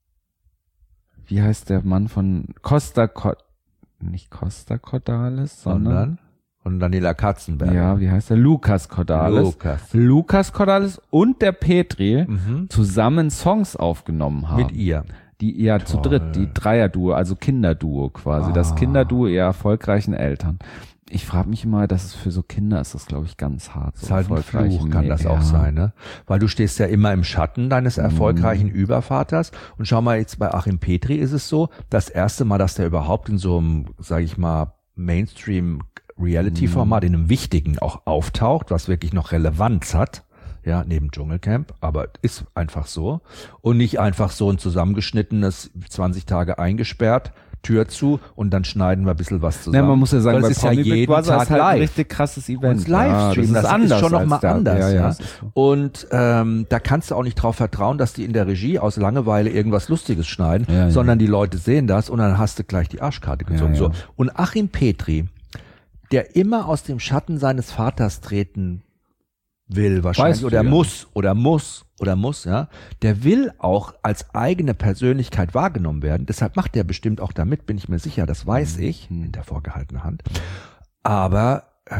wie heißt der Mann von Costa, Co- nicht Costa Cordalis, sondern, Sondern und Daniela Katzenberger. ja, wie heißt der? Lukas Cordalis. Lukas. Lukas Cordalis und der Petri Mhm. zusammen Songs aufgenommen haben. Mit ihr. Die ja zu Toll. dritt, die Dreierduo, also Kinderduo quasi, das Ah. Kinderduo ihrer erfolgreichen Eltern. Ich frage mich immer, dass es für so Kinder ist das, glaube ich, ganz hart. Das So ist halt ein erfolgreiche Fluch, kann das Mädchen. auch Ja. sein, ne? Weil du stehst ja immer im Schatten deines erfolgreichen Mhm. Übervaters. Und schau mal, jetzt bei Achim Petri ist es so, das erste Mal, dass der überhaupt in so einem, sag ich mal, Mainstream-Reality-Format, Mhm. in einem wichtigen auch auftaucht, was wirklich noch Relevanz hat, ja, neben Dschungelcamp, aber ist einfach so. Und nicht einfach so ein zusammengeschnittenes, zwanzig Tage eingesperrt, Tür zu und dann schneiden wir ein bisschen was zusammen. Ja, man muss ja sagen, Weil bei es ist ja Promi Big jeden Brother Tag ist halt ein live. richtig krasses Event. Und Livestream, ja, das, das ist, ist schon noch als mal der- anders. Ja, Ja, ja, das ist so. Und ähm, da kannst du auch nicht drauf vertrauen, dass die in der Regie aus Langeweile irgendwas Lustiges schneiden, Ja, ja. sondern die Leute sehen das und dann hast du gleich die Arschkarte gezogen. Ja, ja. So. Und Achim Petri, der immer aus dem Schatten seines Vaters treten will wahrscheinlich Weißt du oder ja. muss oder muss oder muss, ja, der will auch als eigene Persönlichkeit wahrgenommen werden. Deshalb macht der bestimmt auch damit, bin ich mir sicher, das weiß ich, Mhm. hinter vorgehaltener Hand. Aber äh,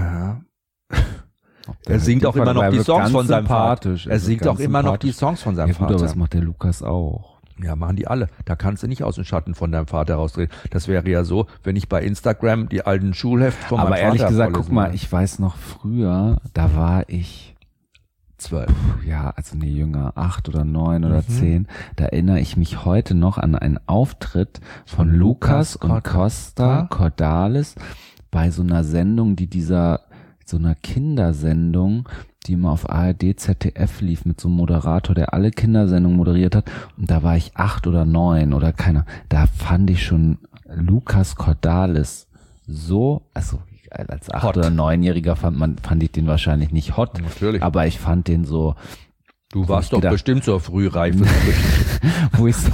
Der er singt wird auch immer noch er die wird Songs ganz von seinem Vater. sympathisch. Er wird singt ganz auch immer noch die sympathisch. Songs von seinem Ja gut, aber Vater. das macht der Lukas auch. Ja, machen die alle. Da kannst du nicht aus dem Schatten von deinem Vater rausdrehen. Das wäre ja so, wenn ich bei Instagram die alten Schulheft von Aber meinem ehrlich Vater gesagt, guck vorlesen mal, würde. ich weiß noch früher, da war ich, zwölf. ja, also nee, jünger, acht oder neun Mhm. oder zehn. Da erinnere ich mich heute noch an einen Auftritt von, Von Lukas Lukas und Costa Cordalis bei so einer Sendung, die dieser, so einer Kindersendung, die immer auf A R D, Z D F lief mit so einem Moderator, der alle Kindersendungen moderiert hat. Und da war ich acht oder neun oder keiner. Da fand ich schon Lukas Cordalis so, also als acht- Hot. oder neunjähriger fand man, fand ich den wahrscheinlich nicht hot. Natürlich. Aber ich fand den so, Du warst doch gedacht- bestimmt zur Frühreife. wo ich so,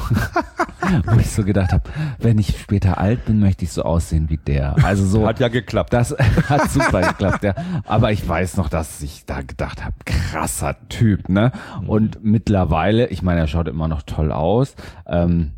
wo ich so gedacht habe, wenn ich später alt bin, möchte ich so aussehen wie der. Also so. Hat ja geklappt. Das hat super geklappt, ja. Aber ich weiß noch, dass ich da gedacht habe, krasser Typ, ne? Und mittlerweile, ich meine, er schaut immer noch toll aus, ähm,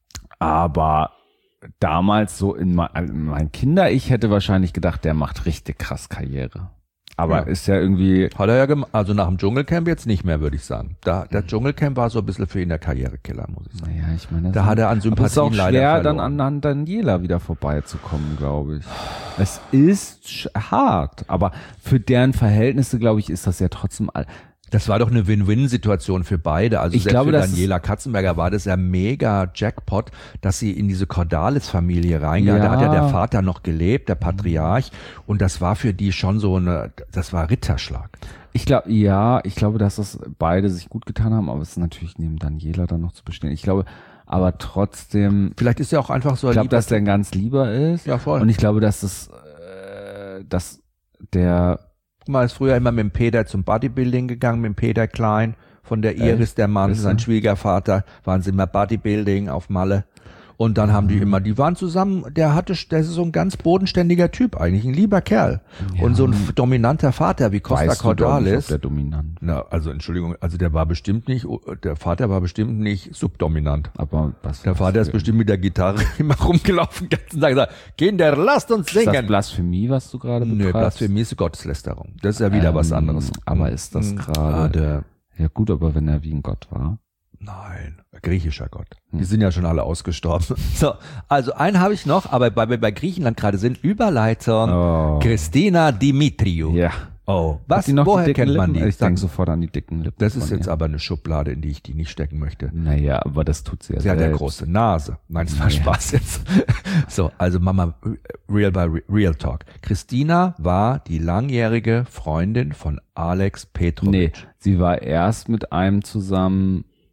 aber damals so in mein, in mein Kinder-Ich hätte wahrscheinlich gedacht, der macht richtig krass Karriere. Aber Ja. ist ja irgendwie, Hat er ja gemacht. Also nach dem Dschungelcamp jetzt nicht mehr, würde ich sagen. Da, der Dschungelcamp war so ein bisschen für ihn der Karrierekiller, muss ich sagen. naja, ich meine, Da hat er an aber es ist auch Sympathien leider schwer, dann verloren. an, an Daniela wieder vorbeizukommen, glaube ich. Es ist sch- hart, aber für deren Verhältnisse, glaube ich, ist das ja trotzdem all. Das war doch eine Win-Win-Situation für beide. Also Ich selbst glaube, für das Daniela Katzenberger war das ja mega Jackpot, dass sie in diese Cordalis-Familie reingegangen. Ja. Da hat ja der Vater noch gelebt, der Patriarch. Und das war für die schon so eine, das war Ritterschlag. Ich glaube, ja, ich glaube, dass das beide sich gut getan haben, aber es ist natürlich neben Daniela dann noch zu bestehen. Ich glaube, aber trotzdem, Vielleicht ist er auch einfach so ich ein glaube, lieber dass der ein ganz lieber ist. Ja, voll. Und ich glaube, dass das, äh, dass der, Guck mal, ist früher immer mit dem Peter zum Bodybuilding gegangen, mit dem Peter Klein, von der Iris, der Mann, Ist sein er? Schwiegervater, waren sie immer Bodybuilding auf Malle. Und dann haben die immer, die waren zusammen, der hatte, der ist so ein ganz bodenständiger Typ eigentlich, ein lieber Kerl. Ja. Und so ein f- dominanter Vater wie Costa weißt du doch nicht, ob Cordalis. der dominant. Na, also Entschuldigung, also der war bestimmt nicht, der Vater war bestimmt nicht subdominant. Aber was? Der Vater ist bestimmt mit der Gitarre immer rumgelaufen, den ganzen Tag gesagt, Kinder, lasst uns Ist das singen. Blasphemie, was du gerade Nö, betreibst? Blasphemie ist Gotteslästerung. Das ist ja wieder was Ähm, anderes. aber ist das Mhm. gerade- Ah, der, Ja gut, aber wenn er wie ein Gott war. nein, griechischer Gott. Die Hm. sind ja schon alle ausgestorben. So, also einen habe ich noch, aber weil wir bei Griechenland gerade sind, Überleitung. Oh. Christina Dimitriou. Ja. Oh, Hat was, die noch woher die dicken kennt man Lippen? die? Ich denke sofort an die dicken Lippen. Das ist von jetzt ihr. aber eine Schublade, in die ich die nicht stecken möchte. Naja, aber das tut sie ja Sie hat ja selbst. große Nase. Nein, es war Ja. Spaß jetzt. So, also Mama, real by real talk. Christina war die langjährige Freundin von Alex Petrovic. Nee, sie war erst mit einem zusammen,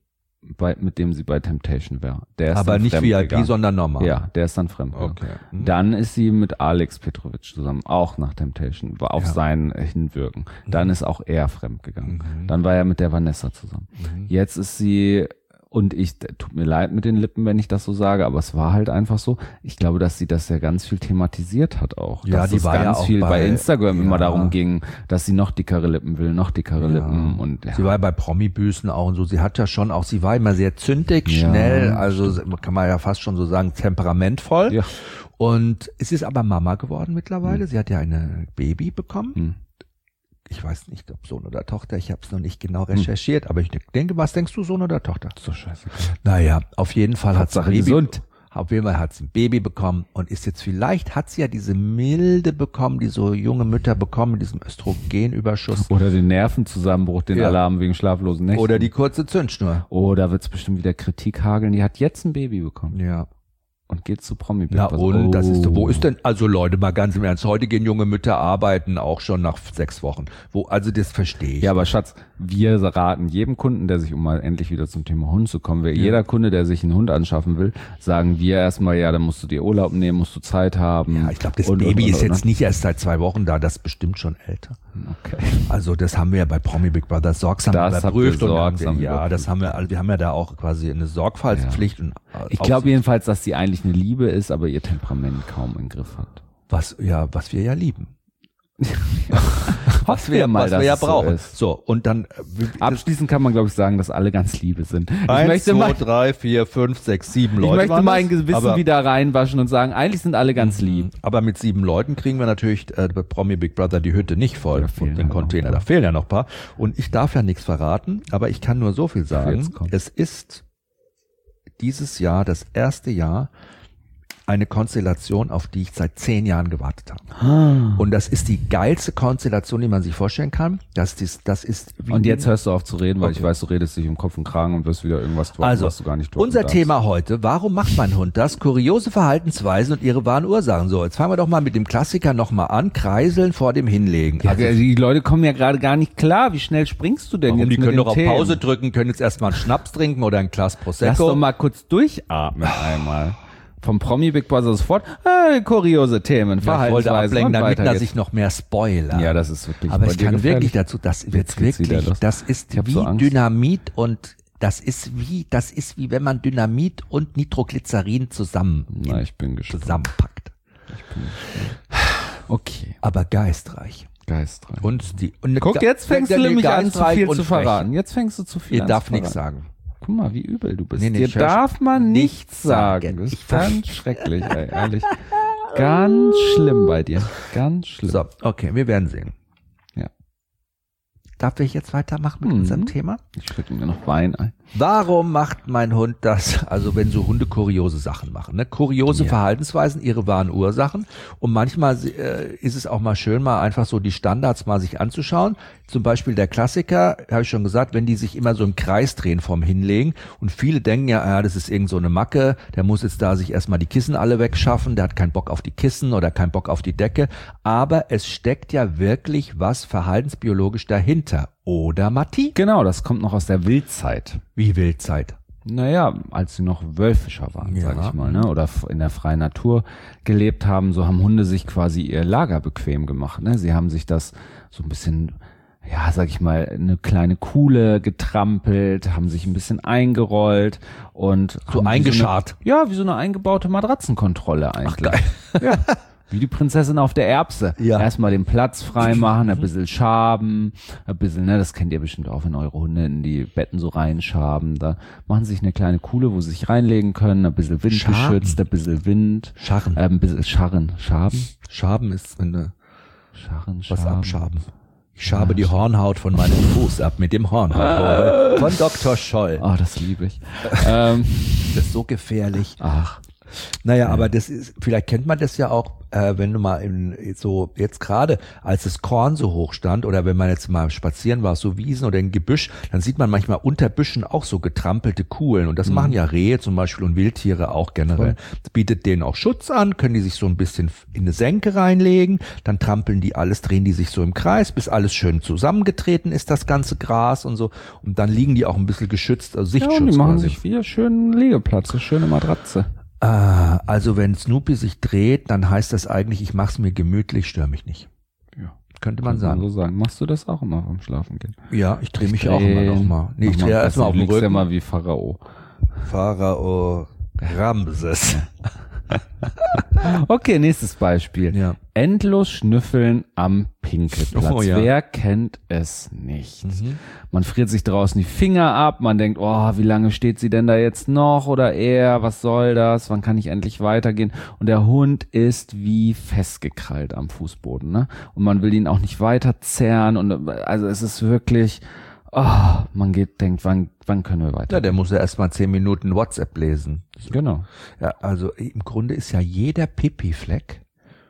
bei, mit dem sie bei Temptation wäre. Der ist Aber dann nicht fremd V I P, gegangen. sondern normal. Ja, der ist dann fremd gegangen. Okay. Mhm. Dann ist sie mit Alex Petrovic zusammen, auch nach Temptation, war auf Ja. sein Hinwirken. Dann ist auch er fremd gegangen. Mhm. Dann war er mit der Vanessa zusammen. Mhm. Jetzt ist sie, und ich, tut mir leid mit den Lippen, wenn ich das so sage, aber es war halt einfach so. Ich glaube, dass sie das ja ganz viel thematisiert hat auch. Ja, dass die es war ja ganz auch viel bei, bei- Instagram ja. immer darum ging, dass sie noch dickere Lippen will, noch dickere Ja. Lippen und ja. Sie war ja bei Promi-Büßen auch und so. Sie hat ja schon auch, sie war immer sehr zündig, Ja, schnell, also kann man ja fast schon so sagen, temperamentvoll. Ja. Und es ist aber Mama geworden mittlerweile. Sie hat ja eine Baby bekommen. Hm. Ich weiß nicht, ob Sohn oder Tochter. Ich habe es noch nicht genau recherchiert, hm. aber ich denke, was denkst du, Sohn oder Tochter? So scheiße. Naja, auf jeden Fall hat sie ein Hauptsache Baby. gesund. Auf jeden Fall hat sie ein Baby bekommen und ist jetzt vielleicht, hat sie ja diese Milde bekommen, die so junge Mütter bekommen mit diesem Östrogenüberschuss. Oder den Nervenzusammenbruch, den Ja. Alarm wegen schlaflosen Nächten. Oder die kurze Zündschnur. Oh, da wird's bestimmt wieder Kritik hageln. Die hat jetzt ein Baby bekommen Ja. und geht zu Promi Big Na Brother. und, oh. das ist, wo ist denn, also Leute, mal ganz im Ernst, heute gehen junge Mütter arbeiten auch schon nach sechs Wochen. Wo, also das verstehe ich. Ja, aber Schatz, wir raten jedem Kunden, der sich, um mal endlich wieder zum Thema Hund zu kommen, wer Ja. jeder Kunde, der sich einen Hund anschaffen will, sagen wir erstmal, ja, dann musst du dir Urlaub nehmen, musst du Zeit haben. Ja, ich glaube, das Und, Baby und, und, ist jetzt ne? nicht erst seit zwei Wochen da, das ist bestimmt schon älter. Okay. Also das haben wir ja bei Promi Big Brother sorgsam Das habt ihr überprüft. und haben sorgsam wir, ja, überprüft. das haben wir, also wir haben ja da auch quasi eine Sorgfaltspflicht. Und Ich glaube jedenfalls, dass sie eigentlich eine Liebe ist, aber ihr Temperament kaum im Griff hat. was, ja, was wir ja lieben. Hoffen wir mal, was dass wir ja es so brauchen. ist. So, und dann, äh, wie- Abschließend kann man, glaube ich, sagen, dass alle ganz liebe sind. Ich eins, möchte zwei, mal, drei, vier, fünf, sechs, sieben ich Leute. möchte waren mein das, Gewissen aber, wieder reinwaschen und sagen, eigentlich sind alle ganz lieb. Aber mit sieben Leuten kriegen wir natürlich äh, bei Promi Big Brother die Hütte nicht voll Da fehlen und den halt noch Container. ein paar. Da fehlen ja noch ein paar. Und ich darf ja nichts verraten, aber ich kann nur so viel sagen. Jetzt kommt. Es ist dieses Jahr das erste Jahr eine Konstellation, auf die ich seit zehn Jahren gewartet habe. Und das ist die geilste Konstellation, die man sich vorstellen kann. Das ist, das ist wie Und jetzt hörst du auf zu reden, weil Okay. ich weiß, du redest dich um Kopf und Kragen und wirst wieder irgendwas tun, Also, was du gar nicht tun unser darfst. Thema heute, warum macht mein Hund das? Kuriose Verhaltensweisen und ihre wahren Ursachen. So, jetzt fangen wir doch mal mit dem Klassiker nochmal an, Kreiseln vor dem Hinlegen. Ja, Also, die Leute kommen ja gerade gar nicht klar. Wie schnell springst du denn warum? jetzt Die mit können den doch auf Themen? Pause drücken, können jetzt erstmal einen Schnaps trinken oder ein Glas Prosecco. Lass doch mal kurz durchatmen einmal. Vom Promi Big Brother sofort, äh, kuriose Themen, Ja, ich wollte Verhaltensweisen ablenken, und damit weiter dass geht's. ich noch mehr spoiler. Ja, das ist wirklich Aber bei ich dir kann gefährlich. wirklich dazu, das wird Jetzt geht's wieder wirklich, los. das ist Ich hab wie so Angst. Dynamit und das ist wie, das ist wie wenn man Dynamit und Nitroglycerin zusammen, Na, ich bin gespannt. zusammenpackt. Okay, Aber geistreich. geistreich. Und die, und Guck, jetzt fängst du nee, nämlich an, zu geistreich viel und zu frech. verraten. Jetzt fängst du zu viel Ihr an darf zu nichts verraten. sagen. Guck mal, wie übel du bist. Nee, nee, Dir ich hör darf schon. man Nichts nichts sagen. sagen. Das Ich ist ganz schrecklich, ey, ehrlich. Ganz schlimm bei dir. Ganz schlimm. So, okay, wir werden sehen. Ja. Darf ich jetzt weitermachen mit Mhm. unserem Thema? Ich schütte mir noch Wein ein. Warum macht mein Hund das? Also wenn so Hunde kuriose Sachen machen, ne? Kuriose Ja. Verhaltensweisen, ihre wahren Ursachen. Und manchmal äh, ist es auch mal schön, mal einfach so die Standards mal sich anzuschauen. Zum Beispiel der Klassiker, habe ich schon gesagt, wenn die sich immer so im Kreis drehen vorm Hinlegen und viele denken ja, ja, das ist irgend so eine Macke, der muss jetzt da sich erstmal die Kissen alle wegschaffen, der hat keinen Bock auf die Kissen oder keinen Bock auf die Decke. Aber es steckt ja wirklich was verhaltensbiologisch dahinter. Oder Matti? Genau, das kommt noch aus der Wildzeit. Wie Wildzeit. Naja, als sie noch Wölfischer waren, Ja. sag ich mal, ne? Oder f- in der freien Natur gelebt haben, so haben Hunde sich quasi ihr Lager bequem gemacht. Ne? Sie haben sich das so ein bisschen, ja, sag ich mal, eine kleine Kuhle getrampelt, haben sich ein bisschen eingerollt und So haben wie eingescharrt. So eine, ja, wie so eine eingebaute Matratzenkontrolle eigentlich. Ach, geil. Ja. Wie die Prinzessin auf der Erbse. Ja. Erstmal den Platz freimachen, ein bisschen schaben, ein bisschen, ne, das kennt ihr bestimmt auch, wenn eure Hunde in die Betten so reinschaben. Da machen sie sich eine kleine Kuhle, wo sie sich reinlegen können, ein bisschen windgeschützt, ein bisschen Wind. Scharren. Äh, ein bisschen Scharren. Schaben? Schaben ist eine, Scharren, was Schaben. abschaben. Ich schabe die Hornhaut von meinem Fuß ab mit dem Hornhauthobel von Doktor Scholl. Oh, das liebe ich. ähm, Das ist so gefährlich. ach. Naja, ja. aber das ist, vielleicht kennt man das ja auch, äh, wenn du mal in, so, jetzt gerade, als das Korn so hoch stand oder wenn man jetzt mal spazieren war, so Wiesen oder in Gebüsch, dann sieht man manchmal unter Büschen auch so getrampelte Kuhlen und das mhm. machen ja Rehe zum Beispiel und Wildtiere auch generell. Das bietet denen auch Schutz an, können die sich so ein bisschen in eine Senke reinlegen, dann trampeln die alles, drehen die sich so im Kreis, bis alles schön zusammengetreten ist, das ganze Gras und so und dann liegen die auch ein bisschen geschützt, also Sichtschutz. Ja, und die machen quasi. sich wieder schönen Liegeplatz, eine schöne Matratze. Ah, also wenn Snoopy sich dreht, dann heißt das eigentlich, ich mach's mir gemütlich, störe mich nicht. Ja, könnte man Kann sagen. Man so sagen. Machst du das auch immer beim Schlafen gehen? Ja, ich drehe mich auch immer noch mal. Nee, ich drehe erstmal auf den Rücken. Ja mal wie Pharao. Pharao Ramses. Okay, nächstes Beispiel. Ja. Endlos schnüffeln am Pinkelplatz. Oh, ja. Wer kennt es nicht? Mhm. Man friert sich draußen die Finger ab, man denkt, oh, wie lange steht sie denn da jetzt noch oder er, was soll das, wann kann ich endlich weitergehen? Und der Hund ist wie festgekrallt am Fußboden, ne? Und man will ihn auch nicht weiter zerren und also es ist wirklich, oh, man geht, denkt, wann, wann können wir weiter? Ja, der muss ja erstmal zehn Minuten WhatsApp lesen. So. Genau. Ja, also im Grunde ist ja jeder Pipi-Fleck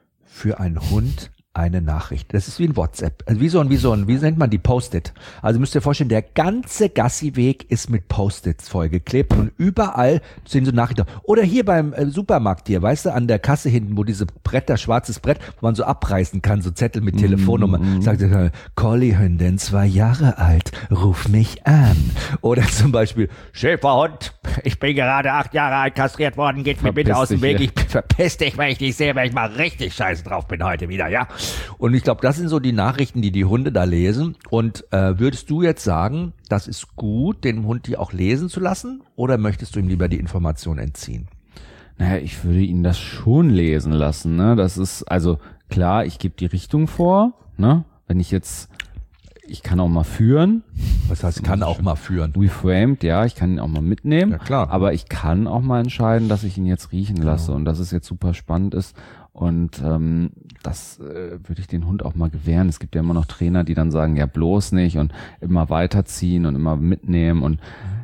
für einen Hund eine Nachricht. Das ist wie ein WhatsApp. Also wie so ein, wie so ein, wie nennt man die Post-it? Also müsst ihr euch vorstellen, der ganze Gassi-Weg ist mit Post-its vollgeklebt und überall sind so Nachrichten. Oder hier beim äh, Supermarkt hier, weißt du, an der Kasse hinten, wo diese Bretter, schwarzes Brett, wo man so abreißen kann, so Zettel mit Telefonnummer. Mm-hmm. Sagt er, Collie-Hündin, zwei Jahre alt, ruf mich an. Oder zum Beispiel, Schäferhund, ich bin gerade acht Jahre alt, kastriert worden, geht mir bitte aus dem Weg, ich verpiss dich, wenn ich dich sehe, wenn ich mal richtig scheiße drauf bin heute wieder, ja? Und ich glaube, das sind so die Nachrichten, die die Hunde da lesen. Und äh, würdest du jetzt sagen, das ist gut, den Hund die auch lesen zu lassen? Oder möchtest du ihm lieber die Information entziehen? Naja, ich würde ihn das schon lesen lassen, ne? Das ist, also klar, ich gebe die Richtung vor, ne? Wenn ich jetzt, ich kann auch mal führen. Was heißt, kann auch mal führen? Reframed, ja, ich kann ihn auch mal mitnehmen. Ja, klar. Aber ich kann auch mal entscheiden, dass ich ihn jetzt riechen lasse genau. und dass es jetzt super spannend ist. Und ähm, das äh, würde ich den Hund auch mal gewähren. Es gibt ja immer noch Trainer, die dann sagen, ja bloß nicht und immer weiterziehen und immer mitnehmen. Und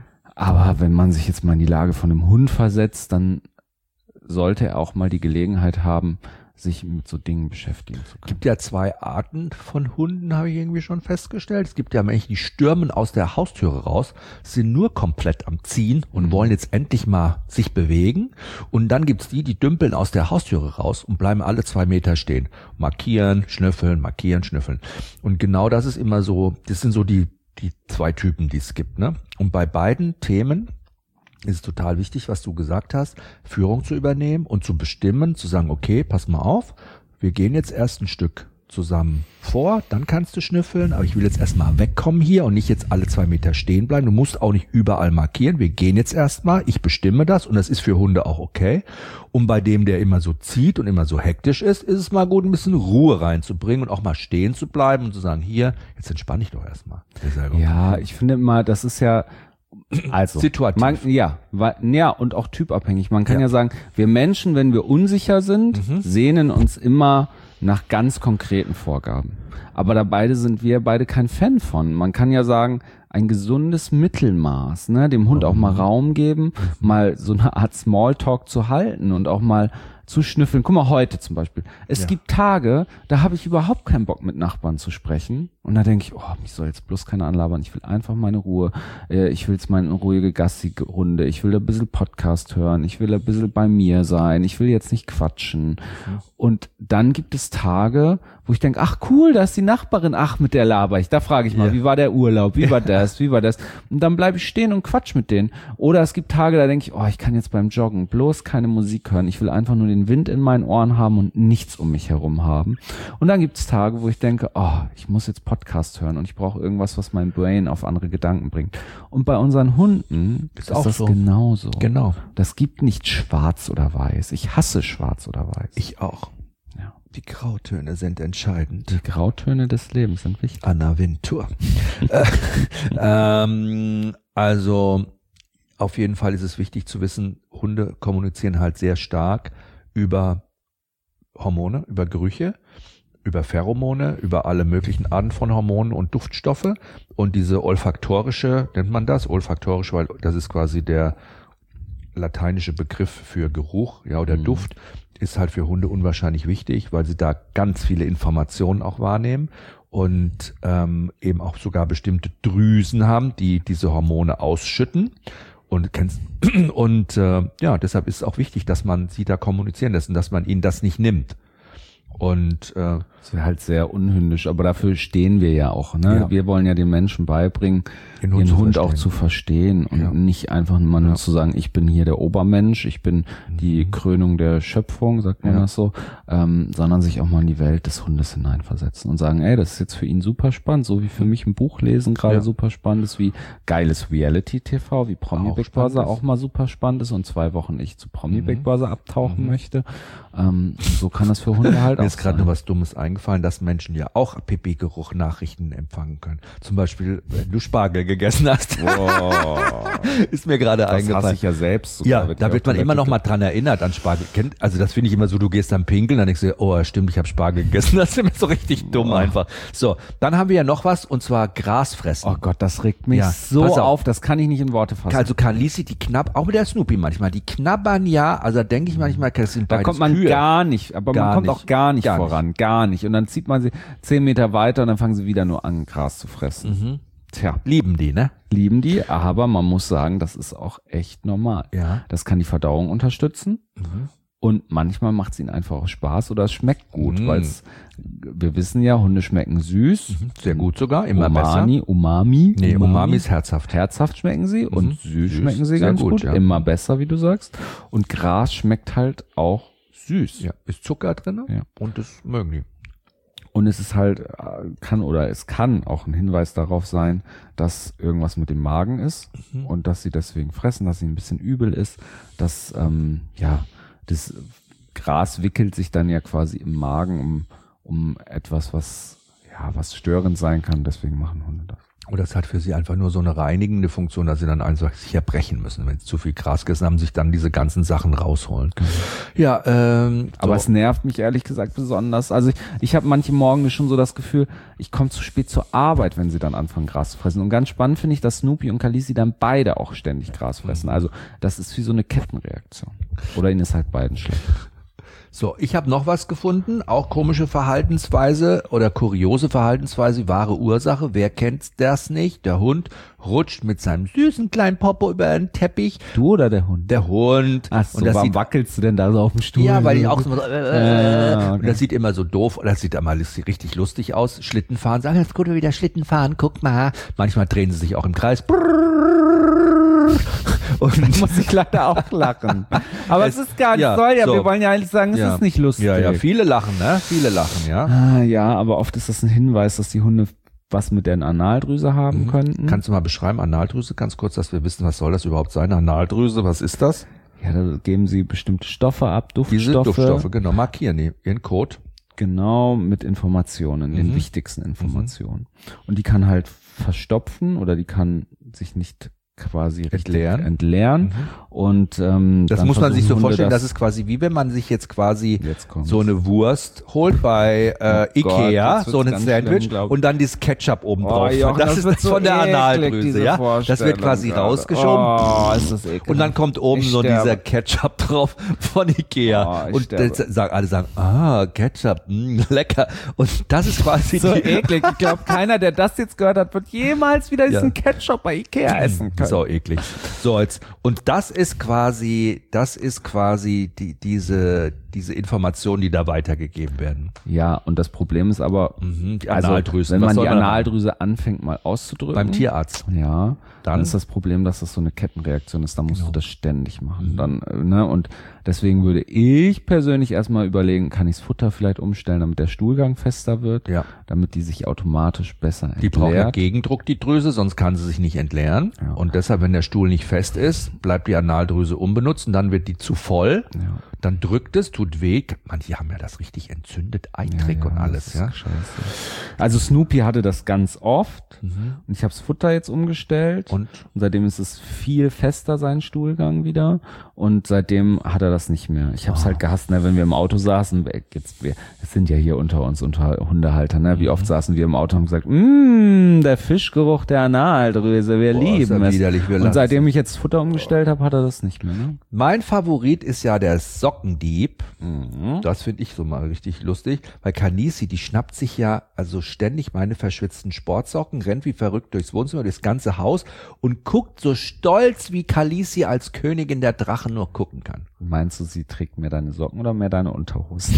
aber wenn man sich jetzt mal in die Lage von einem Hund versetzt, dann sollte er auch mal die Gelegenheit haben, sich mit so Dingen beschäftigen zu können. Es gibt ja zwei Arten von Hunden, habe ich irgendwie schon festgestellt. Es gibt ja Menschen, die stürmen aus der Haustüre raus, sind nur komplett am Ziehen und mhm. wollen jetzt endlich mal sich bewegen. Und dann gibt's die, die dümpeln aus der Haustüre raus und bleiben alle zwei Meter stehen. Markieren, schnüffeln, markieren, schnüffeln. Und genau das ist immer so, das sind so die, die zwei Typen, die es gibt, ne? Und bei beiden Themen ist es total wichtig, was du gesagt hast, Führung zu übernehmen und zu bestimmen, zu sagen, okay, pass mal auf, wir gehen jetzt erst ein Stück zusammen vor, dann kannst du schnüffeln, aber ich will jetzt erstmal wegkommen hier und nicht jetzt alle zwei Meter stehen bleiben. Du musst auch nicht überall markieren, wir gehen jetzt erstmal, ich bestimme das und das ist für Hunde auch okay. Und bei dem, der immer so zieht und immer so hektisch ist, ist es mal gut, ein bisschen Ruhe reinzubringen und auch mal stehen zu bleiben und zu sagen, hier, jetzt entspann dich doch erstmal. Ja, ich finde immer, das ist ja Also, situativ. Man, ja, weil, ja, und auch typabhängig. Man kann ja, ja sagen, wir Menschen, wenn wir unsicher sind, mhm. sehnen uns immer nach ganz konkreten Vorgaben. Aber da beide sind wir beide kein Fan von. Man kann ja sagen, ein gesundes Mittelmaß, ne, dem Hund mhm. auch mal Raum geben, mhm. mal so eine Art Smalltalk zu halten und auch mal zu schnüffeln. Guck mal, heute zum Beispiel. Es ja. gibt Tage, da habe ich überhaupt keinen Bock, mit Nachbarn zu sprechen. Und da denke ich, oh, mich soll jetzt bloß keiner anlabern. Ich will einfach meine Ruhe. Ich will jetzt meine ruhige Gassi-Runde. Ich will ein bisschen Podcast hören. Ich will ein bisschen bei mir sein. Ich will jetzt nicht quatschen. Mhm. Und dann gibt es Tage, wo ich denke, ach cool, da ist die Nachbarin. Ach, mit der laber ich. Da frage ich mal, ja. wie war der Urlaub? Wie war das? Wie war das? Und dann bleibe ich stehen und quatsch mit denen. Oder es gibt Tage, da denke ich, oh, ich kann jetzt beim Joggen bloß keine Musik hören. Ich will einfach nur den Wind in meinen Ohren haben und nichts um mich herum haben. Und dann gibt es Tage, wo ich denke, oh, ich muss jetzt Podcast hören und ich brauche irgendwas, was mein Brain auf andere Gedanken bringt. Und bei unseren Hunden ist, ist auch das so. genauso. Genau. Das gibt nicht schwarz oder weiß. Ich hasse schwarz oder weiß. Ich auch. Ja. Die Grautöne sind entscheidend. Die Grautöne des Lebens sind wichtig. Anna Wintour. äh, ähm, also auf jeden Fall ist es wichtig zu wissen, Hunde kommunizieren halt sehr stark über Hormone, über Gerüche, über Pheromone, über alle möglichen Arten von Hormonen und Duftstoffe. Und diese olfaktorische, nennt man das, olfaktorisch, weil das ist quasi der lateinische Begriff für Geruch, ja, oder mhm. Duft, ist halt für Hunde unwahrscheinlich wichtig, weil sie da ganz viele Informationen auch wahrnehmen und ähm, eben auch sogar bestimmte Drüsen haben, die diese Hormone ausschütten. Und kennst und äh, ja, deshalb ist es auch wichtig, dass man sie da kommunizieren lässt und dass man ihnen das nicht nimmt. Und äh, das wäre halt sehr unhündisch, aber dafür stehen wir ja auch. Ne? Ja. Wir wollen ja den Menschen beibringen, den Hund, den Hund auch zu verstehen und ja. nicht einfach mal nur ja. zu sagen, ich bin hier der Obermensch, ich bin mhm. die Krönung der Schöpfung, sagt man ja. das so, ähm, sondern sich auch mal in die Welt des Hundes hineinversetzen und sagen, ey, das ist jetzt für ihn super spannend, so wie für mich ein Buch lesen gerade ja. super spannend ist, wie geiles Reality-T V, wie Promi auch Big Brother auch mal super spannend ist und zwei Wochen ich zu Promi mhm. Big Brother abtauchen mhm. möchte. Ähm, so kann das für Hunde halt auch Mir ist gerade nur was Dummes eingefallen, dass Menschen ja auch Pipi-Geruch-Nachrichten empfangen können. Zum Beispiel, wenn du Spargel gegessen hast. Wow. Ist mir gerade eingefallen. Das hasse ich ja selbst. Sogar, ja, da wird man immer noch mal dran erinnert an Spargel. Kennt, also das finde ich immer so, du gehst dann pinkeln, dann denkst du, oh stimmt, ich habe Spargel gegessen. Das ist immer so richtig dumm wow. einfach. So, dann haben wir ja noch was, und zwar Grasfressen. Oh Gott, das regt mich ja, so auf. auf, das kann ich nicht in Worte fassen. Also Kalisi, die knabbern, auch mit der Snoopy manchmal, die knabbern ja, also da denke ich manchmal, das sind da kommt man Kühe. gar nicht, aber gar man kommt nicht. auch gar nicht gar voran, nicht. gar nicht. Und dann zieht man sie zehn Meter weiter und dann fangen sie wieder nur an, Gras zu fressen. Mhm. Tja. Lieben die, ne? Lieben die, aber man muss sagen, das ist auch echt normal. Ja. Das kann die Verdauung unterstützen. Mhm. Und manchmal macht es ihnen einfach auch Spaß oder es schmeckt gut, mhm. weil es, wir wissen ja, Hunde schmecken süß. Mhm. Sehr gut sogar, immer Umami, besser. Umami. Nee, Umami, Umami ist herzhaft. Herzhaft schmecken sie und mhm. süß, süß schmecken sie ganz gut. gut. Ja. Immer besser, wie du sagst. Und Gras schmeckt halt auch süß. Ja, ist Zucker drin ja. und das mögen die. Und es ist halt, kann oder es kann auch ein Hinweis darauf sein, dass irgendwas mit dem Magen ist mhm. und dass sie deswegen fressen, dass sie ein bisschen übel ist, dass, ähm, ja, das Gras wickelt sich dann ja quasi im Magen um, um etwas, was, ja, was störend sein kann, deswegen machen Hunde das. Oder es hat für sie einfach nur so eine reinigende Funktion, dass sie dann einfach sich erbrechen müssen. Wenn sie zu viel Gras gegessen haben, sich dann diese ganzen Sachen rausholen. Mhm. Ja, ähm, aber so. Es nervt mich ehrlich gesagt besonders. Also ich, ich habe manche Morgen schon so das Gefühl, ich komme zu spät zur Arbeit, wenn sie dann anfangen, Gras zu fressen. Und ganz spannend finde ich, dass Snoopy und Kalisi dann beide auch ständig Gras fressen. Also das ist wie so eine Kettenreaktion. Oder ihnen ist halt beiden schlecht. So, ich habe noch was gefunden, auch komische Verhaltensweise oder kuriose Verhaltensweise, wahre Ursache. Wer kennt das nicht? Der Hund rutscht mit seinem süßen kleinen Popo über einen Teppich. Du oder der Hund? Der Hund. Ach so, und das warum sieht, wackelst du denn da so auf dem Stuhl? Ja, weil ich auch so, äh, äh, äh, okay. Und das sieht immer so doof, das sieht einmal richtig lustig aus. Schlittenfahren, sagen, jetzt gut, wir wieder Schlittenfahren, guck mal. Manchmal drehen sie sich auch im Kreis. Und dann muss ich leider auch lachen. Aber es, es ist gar nicht ja, soll ja, so. wir wollen ja eigentlich sagen, es ja. ist nicht lustig. Ja, ja, viele lachen, ne? Viele lachen, ja. Ah, ja, aber oft ist das ein Hinweis, dass die Hunde was mit deren Analdrüse haben mhm. könnten. Kannst du mal beschreiben, Analdrüse, ganz kurz, dass wir wissen, was soll das überhaupt sein? Analdrüse, was ist das? Ja, da geben sie bestimmte Stoffe ab, Duftstoffe. Diese Duftstoffe, genau, markieren die, ihren Code. Genau, mit Informationen, mhm. den wichtigsten Informationen. Mhm. Und die kann halt verstopfen oder die kann sich nicht quasi entleeren. entleeren. Mhm. Und ähm, das muss man sich so Hunde vorstellen, das, das ist quasi wie wenn man sich jetzt quasi jetzt so eine Wurst holt bei äh, oh Ikea, Gott, so ein Sandwich schlimm, und dann dieses Ketchup oben oh, drauf. Jochen, das, das ist wird so von der eklig, Analdrüse, ja. Das wird quasi gerade. rausgeschoben. Oh, ist das eklig. Und dann kommt oben ich so sterbe. dieser Ketchup drauf von Ikea. Oh, und sagen, alle sagen, ah, Ketchup, mh, lecker. Und das ist quasi so die eklig. Ich glaube, keiner, der das jetzt gehört hat, wird jemals wieder diesen ja. Ketchup bei Ikea essen können. So eklig. So jetzt und das ist quasi, das ist quasi die diese diese Informationen, die da weitergegeben werden. Ja, und das Problem ist aber, mhm, die also, Analdrüse. wenn man Was die Analdrüse anfängt mal auszudrücken. Beim Tierarzt. Ja, dann, dann ist das Problem, dass das so eine Kettenreaktion ist. Da musst genau. du das ständig machen. Mhm. Dann, ne, und deswegen würde ich persönlich erstmal überlegen, kann ich das Futter vielleicht umstellen, damit der Stuhlgang fester wird, ja. damit die sich automatisch besser entleert. Die braucht ja Gegendruck, die Drüse, sonst kann sie sich nicht entleeren. Ja. Und deshalb, wenn der Stuhl nicht fest ist, bleibt die Analdrüse unbenutzt und dann wird die zu voll. Ja. dann drückt es, tut weh. Manche haben ja das richtig entzündet, Eitrig Ja, ja, und alles. das ist Ja. scheiße. Also Snoopy hatte das ganz oft Mhm. und ich habe das Futter jetzt umgestellt Und? und seitdem ist es viel fester, sein Stuhlgang wieder und seitdem hat er das nicht mehr. Ich habe es Oh. halt gehasst, ne, wenn wir im Auto saßen, jetzt, wir, es sind ja hier unter uns unter Hundehalter, ne, wie oft saßen wir im Auto und haben gesagt, mmm, der Fischgeruch der Analdrüse, wir Boah, ist lieben ja es. widerlich, wir Und lassen seitdem ich jetzt Futter umgestellt habe, hat er das nicht mehr. Ne? Mein Favorit ist ja der Sockendieb. Mhm. Das finde ich so mal richtig lustig, weil Kanisi, die schnappt sich ja also ständig meine verschwitzten Sportsocken, rennt wie verrückt durchs Wohnzimmer, durchs ganze Haus und guckt so stolz, wie Kalisi als Königin der Drachen nur gucken kann. Meinst du, sie trägt mehr deine Socken oder mehr deine Unterhosen?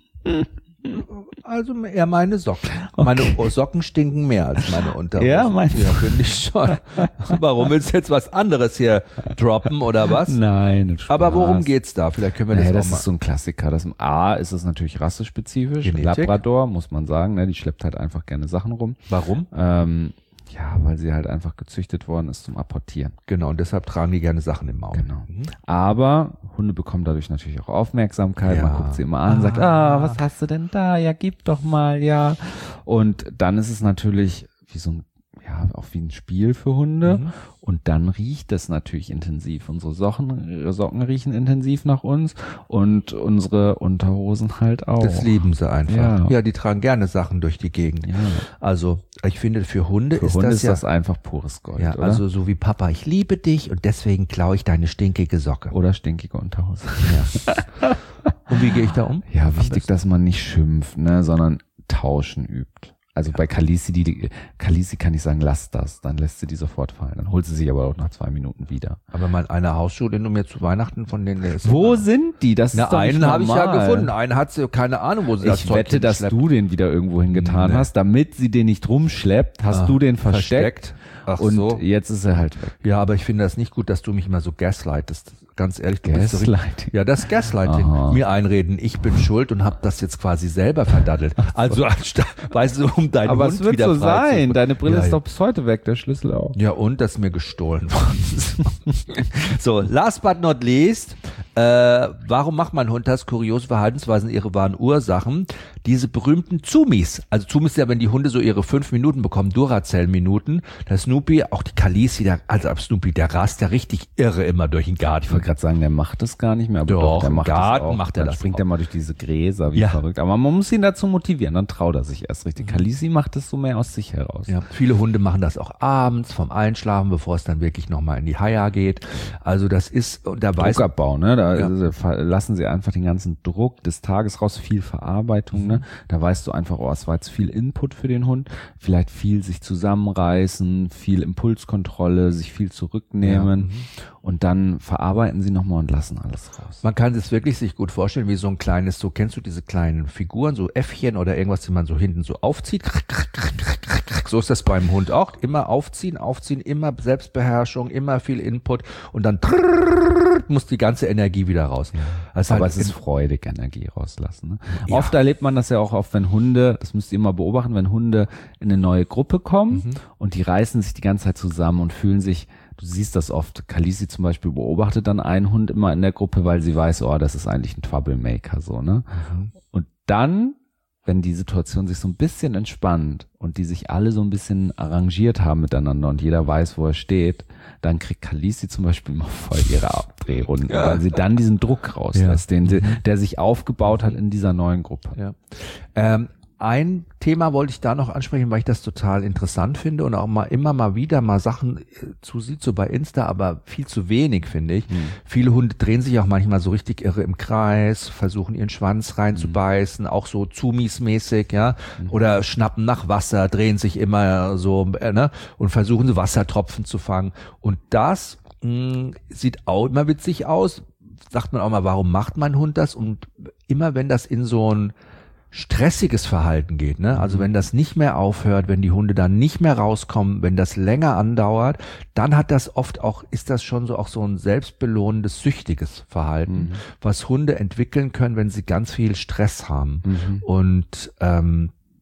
Also eher meine Socken. Meine Socken stinken mehr als meine Unterhosen. Ja, mein- ja, finde ich schon. Warum willst du jetzt was anderes hier droppen oder was? Nein. Aber worum geht's da? Vielleicht können wir Naja, das das auch mal. ist so ein Klassiker. Das A ist es natürlich rassespezifisch. Genetik. Labrador, muss man sagen, ne, die schleppt halt einfach gerne Sachen rum. Warum? Ähm, ja, weil sie halt einfach gezüchtet worden ist zum Apportieren. Genau, und deshalb tragen die gerne Sachen im Maul. Genau. Mhm. Aber Hunde bekommen dadurch natürlich auch Aufmerksamkeit. Ja. Man guckt sie immer an, sagt, ah, was hast du denn da? Ja, gib doch mal, ja. Und dann ist es natürlich wie so ein, ja, auch wie ein Spiel für Hunde. Mhm. Und dann riecht es natürlich intensiv. Unsere Socken, Socken riechen intensiv nach uns und unsere Unterhosen halt auch. Das lieben sie einfach. Ja. Ja, die tragen gerne Sachen durch die Gegend. Ja. Also, ich finde, für Hunde Für ist Hunde das ist ja, das einfach pures Gold, ja, oder? also so wie Papa, ich liebe dich und deswegen klaue ich deine stinkige Socke. Oder stinkige Unterhose. Ja. Und wie gehe ich da um? Ja, Am wichtig, besten. dass man nicht schimpft, ne, sondern Tauschen übt. Also bei Kalisi, die, die Kalisi kann ich sagen, lass das, dann lässt sie die sofort fallen. Dann holt sie sich aber auch nach zwei Minuten wieder. Aber mein einer Hausschuh, den du mir zu Weihnachten von denen der ist. Wo sind die? Das Na, ist doch nicht einen habe ich ja normal. gefunden. Einen hat sie, keine Ahnung, wo sie das Ich Zeug wette, dass hinschleppt. du den wieder irgendwo hingetan Nee. hast, damit sie den nicht rumschleppt, hast Ah, du den versteckt. versteckt. Ach und so. jetzt ist er halt weg. Ja, aber ich finde das nicht gut, dass du mich immer so gaslightest. Ganz ehrlich, du bist so richtig- Gaslighting. Ja, das Gaslighting. Aha. Mir einreden, ich bin schuld und hab das jetzt quasi selber verdaddelt. Also, anstatt, weißt du, um deinen Aber Hund es wird wieder so frei zu- sein. Deine Brille Ja, ist ja. doch bis heute weg, der Schlüssel auch. Ja, und das ist mir gestohlen worden. So, last but not least, äh, warum macht mein Hund das? Kuriose Verhaltensweisen, ihre wahren Ursachen. Diese berühmten Zumis. Also Zumis ist ja, wenn die Hunde so ihre fünf Minuten bekommen, Duracell-Minuten. Der Snoopy, auch die Kalisi, der, also ab Snoopy, der rast ja richtig irre immer durch den Garten. Ich wollte gerade sagen, der macht das gar nicht mehr, aber Doch, doch, der im macht Garten das auch. macht er dann das springt auch. er mal durch diese Gräser, wie Ja. verrückt. Aber man muss ihn dazu motivieren, dann traut er sich erst richtig. Kalisi macht das so mehr aus sich heraus. Ja, viele Hunde machen das auch abends vom Einschlafen, bevor es dann wirklich nochmal in die Haia geht. Also das ist, und da weiß Druckabbau, ne? Da Ja. also, lassen sie einfach den ganzen Druck des Tages raus, viel Verarbeitung, ne? Da weißt du einfach, oh, es war jetzt viel Input für den Hund, vielleicht viel sich zusammenreißen, viel Impulskontrolle, sich viel zurücknehmen Ja, mhm. und dann verarbeiten sie nochmal und lassen alles raus. Man kann es wirklich sich gut vorstellen, wie so ein kleines, so kennst du diese kleinen Figuren, so Äffchen oder irgendwas, die man so hinten so aufzieht. So ist das beim Hund auch. Immer aufziehen, aufziehen, immer Selbstbeherrschung, immer viel Input und dann muss die ganze Energie wieder raus. Also Aber halt es ist in- freudig, Energie rauslassen. Ne? Ja. Oft erlebt man das ja auch oft, wenn Hunde, das müsst ihr immer beobachten, wenn Hunde in eine neue Gruppe kommen Mhm. und die reißen sich die ganze Zeit zusammen und fühlen sich, du siehst das oft, Kalisi zum Beispiel beobachtet dann einen Hund immer in der Gruppe, weil sie weiß, oh, das ist eigentlich ein Troublemaker, so, ne? Mhm. Und dann, wenn die Situation sich so ein bisschen entspannt und die sich alle so ein bisschen arrangiert haben miteinander und jeder weiß, wo er steht, dann kriegt Kalisi zum Beispiel immer voll ihre Abdrehrunden, Ja. weil sie dann diesen Druck rauslässt, Ja. den sie, Mhm. der sich aufgebaut hat in dieser neuen Gruppe. Ja. Ähm, ein Thema wollte ich da noch ansprechen, weil ich das total interessant finde und auch mal immer mal wieder mal Sachen äh, zu sieht, so bei Insta, aber viel zu wenig, finde ich. Hm. Viele Hunde drehen sich auch manchmal so richtig irre im Kreis, versuchen ihren Schwanz reinzubeißen, auch so Zumis-mäßig, ja, oder schnappen nach Wasser, drehen sich immer so, äh, ne, und versuchen so Wassertropfen zu fangen. Und das mh, sieht auch immer witzig aus. Sagt man auch mal, warum macht mein Hund das? Und immer wenn das in so ein stressiges Verhalten geht, ne? Also wenn das nicht mehr aufhört, wenn die Hunde dann nicht mehr rauskommen, wenn das länger andauert, dann hat das oft auch, ist das schon so auch so ein selbstbelohnendes, süchtiges Verhalten, Mhm. was Hunde entwickeln können, wenn sie ganz viel Stress haben. Mhm. Und ähm,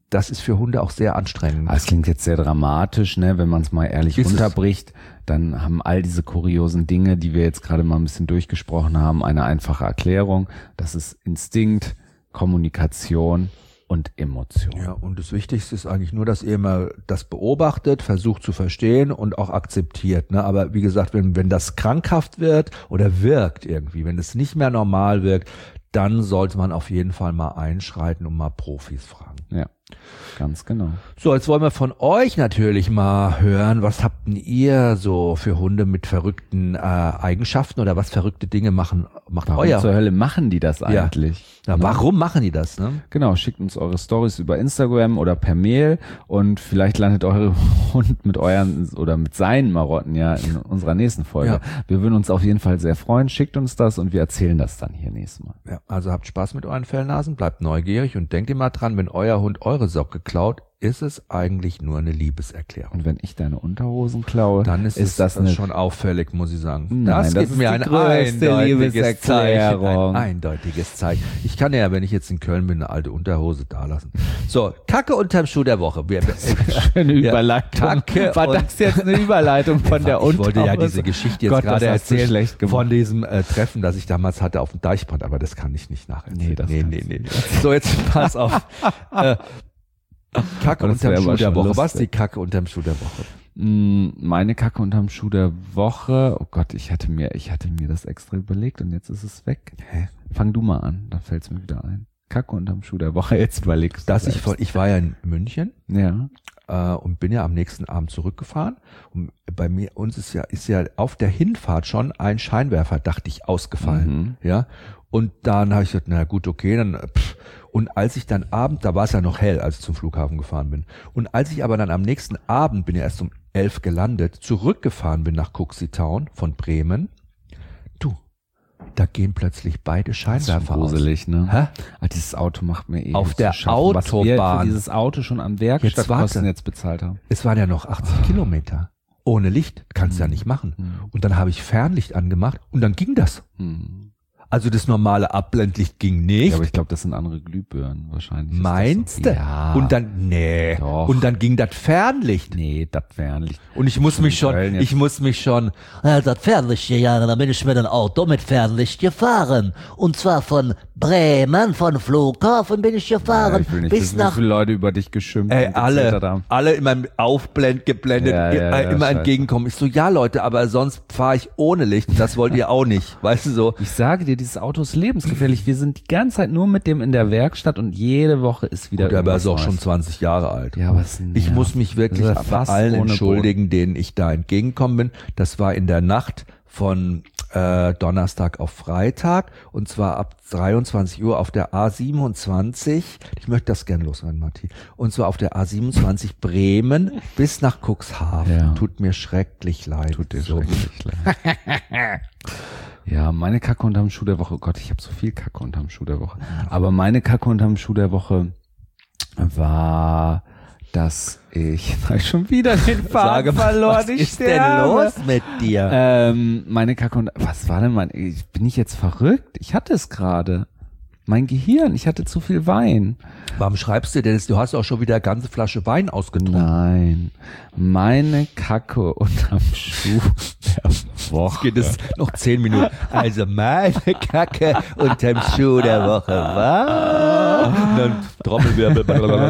das ist für Hunde auch sehr anstrengend. Das klingt jetzt sehr dramatisch, ne? Wenn man es mal ehrlich Ist runterbricht, dann haben all diese kuriosen Dinge, die wir jetzt gerade mal ein bisschen durchgesprochen haben, eine einfache Erklärung. Das ist Instinkt, Kommunikation und Emotion. Ja, und das Wichtigste ist eigentlich nur, dass ihr immer das beobachtet, versucht zu verstehen und auch akzeptiert. Ne? Aber wie gesagt, wenn, wenn das krankhaft wird oder wirkt irgendwie, wenn es nicht mehr normal wirkt, dann sollte man auf jeden Fall mal einschreiten und mal Profis fragen. Ja, ganz genau. So, jetzt wollen wir von euch natürlich mal hören, was habt denn ihr so für Hunde mit verrückten äh, Eigenschaften oder was verrückte Dinge machen macht Warum euer? zur Hölle machen die das eigentlich? Ja, Ne? warum machen die das? Ne? Genau, schickt uns eure Stories über Instagram oder per Mail und vielleicht landet eure Hund mit euren oder mit seinen Marotten ja in unserer nächsten Folge. Ja. Wir würden uns auf jeden Fall sehr freuen. Schickt uns das und wir erzählen das dann hier nächstes Mal. Ja, also habt Spaß mit euren Fellnasen, bleibt neugierig und denkt immer dran, wenn euer Hund eure Socke klaut, ist es eigentlich nur eine Liebeserklärung. Und wenn ich deine Unterhosen klaue, Dann ist, ist es das eine schon auffällig, muss ich sagen. Nein, das, das gibt ist mir die ein größte eindeutiges Zeichen. Liebeserklärung. Ein eindeutiges Zeichen. Ich kann ja, wenn ich jetzt in Köln bin, eine alte Unterhose da lassen. So, Kacke unterm Schuh der Woche. Wir, Schöne Überleitung. Kacke War und- das jetzt eine Überleitung von der Ich Unterhose? wollte ja diese Geschichte jetzt Gott, gerade das hast du erzählen schlecht gemacht. von diesem äh, Treffen, das ich damals hatte auf dem Deichbrand, aber das kann ich nicht nacherzählen. Nee, das nee, kannst nee, nee. So, jetzt pass auf. äh, Kacke Das unterm wär Schuh aber der schon Woche. Was ist lustig. die Kacke unterm Schuh der Woche? Mm, Meine Kacke unterm Schuh der Woche. Oh Gott, ich hatte mir, ich hatte mir das extra überlegt und jetzt ist es weg. Hä? Fang du mal an, dann fällt es mir wieder ein. Kacke unterm Schuh der Woche, jetzt überlegst du Dass ich selbst. von, ich war ja in München Ja. äh, und bin ja am nächsten Abend zurückgefahren. Und bei mir, uns ist ja, ist ja auf der Hinfahrt schon ein Scheinwerfer, dachte ich, ausgefallen. Mhm. Ja. Und dann habe ich gesagt, na gut, okay, dann, pff. Und als ich dann Abend, da war es ja noch hell, als ich zum Flughafen gefahren bin. Und als ich aber dann am nächsten Abend, bin ja erst um elf gelandet, zurückgefahren bin nach Cuxy Town von Bremen, du, da gehen plötzlich beide Scheinwerfer aus. Gruselig, ne? Hä? Ah, dieses Auto macht mir eh Auf zu der schaffen, was wir Autobahn. für dieses Auto schon an Jetzt Werkstattkosten warte. jetzt bezahlt haben. Es waren ja noch achtzig Kilometer. Ohne Licht. Kannst du ja nicht machen. Und dann habe ich Fernlicht angemacht und dann ging das. Hm. Also das normale Abblendlicht ging nicht. Ja, aber ich glaube, das sind andere Glühbirnen wahrscheinlich. ist Meinst das du? so. Ja. Und dann, nee. Doch. Und dann ging das Fernlicht. Nee, das Fernlicht. Und ich muss mich schon, Köln jetzt. ich muss mich schon, Äh, das Fernlicht gegangen, da bin ich mit dem Auto mit Fernlicht gefahren. Und zwar von Bremen, von Flughafen bin ich Ja, gefahren, ich will nicht bis wissen, wie nach... viele Leute über dich geschimpft ey, und getwittert alle, haben. alle immer aufblend, geblendet, Ja, ja, äh, ja, immer scheiße. entgegenkommen. Ich so, ja Leute, aber sonst fahre ich ohne Licht. Das wollt ihr auch nicht. Weißt du so? Ich sage dir, dieses Auto ist lebensgefährlich. Wir sind die ganze Zeit nur mit dem in der Werkstatt und jede Woche ist wieder Der aber irgendwas ist auch schon Neues. zwanzig Jahre alt. Ja, aber es Ich nervt. muss mich wirklich Das ist ja bei fast allen ohne entschuldigen, denen ich da entgegengekommen bin. Das war in der Nacht von äh, Donnerstag auf Freitag und zwar ab dreiundzwanzig Uhr auf der A siebenundzwanzig. Ich möchte das gern loswerden, Matti. Und zwar auf der A siebenundzwanzig Bremen bis nach Cuxhaven. Ja. Tut mir schrecklich leid. Tut dir So. schrecklich leid. Ja, meine Kacke unterm Schuh der Woche. Oh Gott, ich habe so viel Kacke unterm Schuh der Woche. Aber meine Kacke unterm Schuh der Woche war, dass ich, hab ich schon wieder den Faden verloren. was ich ist denn sterbe. los mit dir? Ähm, meine Kacke und was war denn mein? Ich, bin ich jetzt verrückt? Ich hatte es gerade. Mein Gehirn. Ich hatte zu viel Wein. Warum schreibst du denn das? Du hast auch schon wieder eine ganze Flasche Wein ausgetrunken. Nein, meine Kacke unterm Schuh der Woche. Geht es noch zehn Minuten. Also meine Kacke unterm Schuh der Woche war. Und dann Trommelwirbel.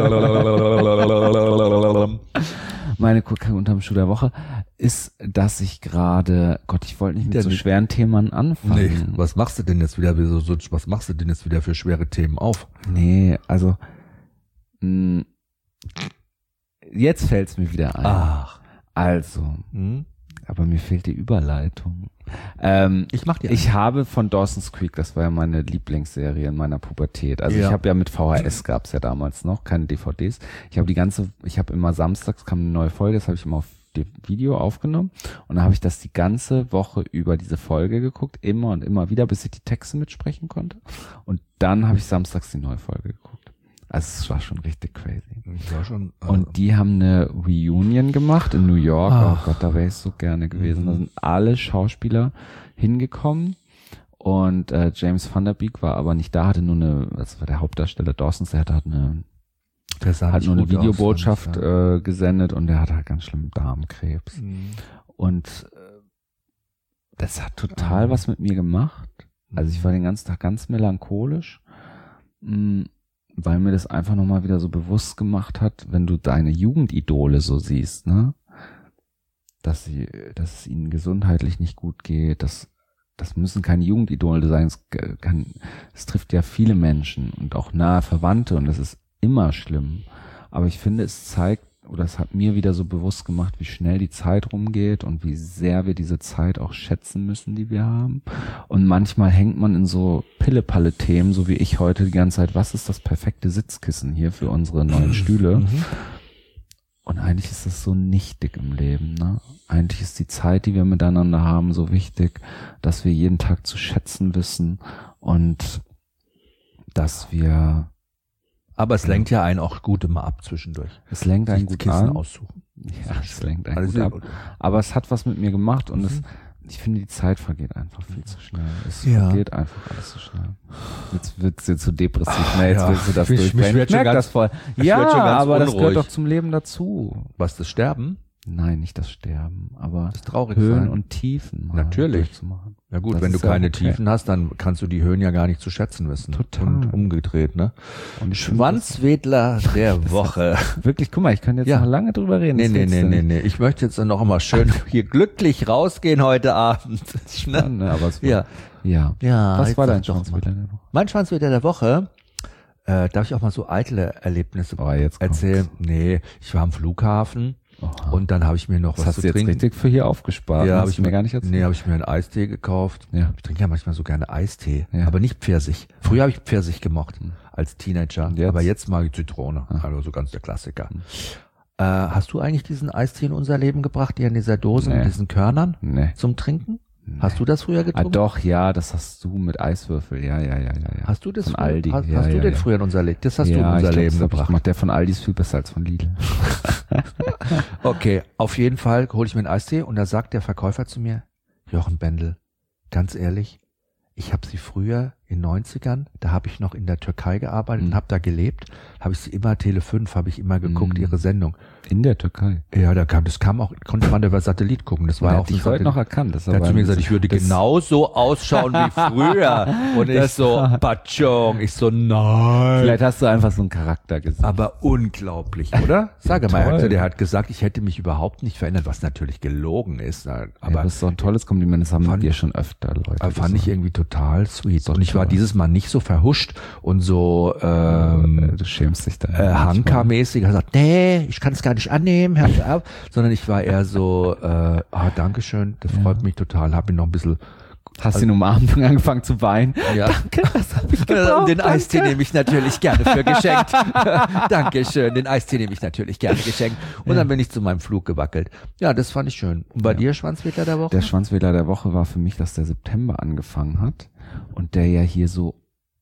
Meine Kacke unterm Schuh der Woche ist, dass ich gerade, Gott, ich wollte nicht mit Ja, so nicht. schweren Themen anfangen. Nee, was machst du denn jetzt wieder so, so was machst du denn jetzt wieder für schwere Themen auf? Nee, also mh, jetzt fällt's mir wieder ein. Ach. Also, Hm? aber mir fehlt die Überleitung. Ähm, Ich mach dir Ich habe von Dawson's Creek, das war ja meine Lieblingsserie in meiner Pubertät. Also Ja. ich habe ja mit V H S gab's ja damals noch, keine D V Ds. Ich habe die ganze, ich habe immer samstags kam eine neue Folge, das habe ich immer auf dem Video aufgenommen und dann habe ich das die ganze Woche über diese Folge geguckt, immer und immer wieder, bis ich die Texte mitsprechen konnte. Und dann habe ich samstags die neue Folge geguckt. Also es war schon richtig crazy. Ich war schon, äh, Und die haben eine Reunion gemacht in New York. Ach. Oh Gott, da wäre ich so gerne gewesen. Da sind alle Schauspieler hingekommen. Und äh, James Van Der Beek war aber nicht da, hatte nur eine, das war der Hauptdarsteller Dawson's, der hatte eine Der sah hat nicht nur eine gut aus, Videobotschaft fand ich, ja. äh, gesendet und der hat halt ganz schlimm Darmkrebs. Mhm. Und äh, das hat total Mhm. was mit mir gemacht. Also ich war den ganzen Tag ganz melancholisch, mh, weil mir das einfach nochmal wieder so bewusst gemacht hat, wenn du deine Jugendidole so siehst, ne, dass sie, dass es ihnen gesundheitlich nicht gut geht, dass das müssen keine Jugendidole sein, es kann, es trifft ja viele Menschen und auch nahe Verwandte und das ist immer schlimm. Aber ich finde, es zeigt, oder es hat mir wieder so bewusst gemacht, wie schnell die Zeit rumgeht und wie sehr wir diese Zeit auch schätzen müssen, die wir haben. Und manchmal hängt man in so Pille-Palle-Themen, so wie ich heute die ganze Zeit, was ist das perfekte Sitzkissen hier für unsere neuen Stühle? Mhm. Und eigentlich ist das so nichtig im Leben, ne? Eigentlich ist die Zeit, die wir miteinander haben, so wichtig, dass wir jeden Tag zu schätzen wissen und dass wir, Aber es lenkt ja einen auch gut immer ab zwischendurch. es lenkt einen Sich gut Kissen an. aussuchen. Ja, es lenkt einen Also, gut ab. Aber es hat was mit mir gemacht und Mhm. es, ich finde, die Zeit vergeht einfach viel zu schnell. Es Ja. vergeht einfach alles zu schnell. Jetzt wird's jetzt so depressiv, ne? Jetzt Ja. willst du das Mich- mich durchbrennen. wird Ich schon merk ganz- das voll. ich Ja, werd schon ganz aber das unruhig. gehört doch zum Leben dazu. Was, das Sterben? Nein, nicht das Sterben, aber Das traurig Höhen sein. und Tiefen mal Natürlich. durchzumachen. Ja gut, Das wenn du ist ja keine okay. Tiefen hast, dann kannst du die Höhen ja gar nicht zu schätzen wissen. Total. Und umgedreht, ne? Und ich finde Schwanzwedler der Woche. das- Wirklich, guck mal, ich kann jetzt Ja. noch lange drüber reden. Nee, das nee, willst nee, du nee, nicht. nee. Ich möchte jetzt noch mal schön hier glücklich rausgehen heute Abend. Ja, ne, aber es war, Ja. ja. Ja. Was jetzt war dein sag doch mal. Schwanzwedler der Woche? Mein Schwanzwedler der Woche, äh, darf ich auch mal so eitle Erlebnisse Oh, jetzt kommt's. erzählen? Nee, ich war am Flughafen Oha. und dann habe ich mir noch Das was hast zu du jetzt trinken. richtig für hier aufgespart. Ja, Hast habe ich du mir gar nicht erzählt. Nee, habe ich mir einen Eistee gekauft. Ja. Ich trinke ja manchmal so gerne Eistee, Ja. aber nicht Pfirsich. Früher habe ich Pfirsich gemocht Hm. als Teenager, Und jetzt? aber jetzt mag ich Zitrone. Ah. Also so ganz der Klassiker. Hm. Äh, hast du eigentlich diesen Eistee in unser Leben gebracht, der in dieser Dose Nee. mit diesen Körnern Nee. zum Trinken? Nee. Hast du das früher Ah, getrunken? doch, ja, das hast du mit Eiswürfel. Ja, ja, ja, ja, ja. Hast du das von früher, Aldi? Hast, ja, hast du ja, den ja. früher in unser Leben? Das hast ja, du in unser ich glaub, Leben das gebracht. macht der von Aldi ist viel besser als von Lidl. Okay, auf jeden Fall hole ich mir einen Eistee und da sagt der Verkäufer zu mir, Jochen Bendel, ganz ehrlich, ich habe sie früher in neunzigern, da habe ich noch in der Türkei gearbeitet Mhm. und habe da gelebt, habe ich sie immer, Tele fünf, habe ich immer geguckt, Mhm. ihre Sendung. In der Türkei. Ja, da kam, das kam auch, konnte man über Satellit gucken, das war Der auch hat dich heute noch erkannt. Das Der hat aber zu mir ein- gesagt, ich würde das- genauso ausschauen wie früher. Und ich Das so, war- Batschong, ich so, nein. Vielleicht hast du einfach so einen Charakter gesehen. Aber unglaublich, oder? Sage mal, Toll. also der hat gesagt, ich hätte mich überhaupt nicht verändert, was natürlich gelogen ist. aber Aber das ist doch ein tolles Kompliment. Das haben fand- wir schon öfter, Leute. Aber fand ich gesagt. irgendwie total sweet. So Und ich war toll. dieses Mal nicht so verhuscht und so ähm, du schämst dich da. äh, Hanka-mäßig. Er hat gesagt, nee, ich kann es gar nicht annehmen, hör mir ab. Sondern ich war eher so, äh, ah, Dankeschön, das Ja. freut mich total. Hab ihn noch ein bisschen, Hast ihn umarmt und angefangen zu weinen. ja. Danke, das hab ich Und gebraucht. den Eistee danke. nehme ich natürlich gerne für geschenkt. Dankeschön, den Eistee nehme ich natürlich gerne geschenkt. Und Ja. dann bin ich zu meinem Flug gewackelt. Ja, das fand ich schön. Und bei Ja. dir, Schwanzwedler der Woche? Der Schwanzwedler der Woche war für mich, dass der September angefangen hat und der ja hier so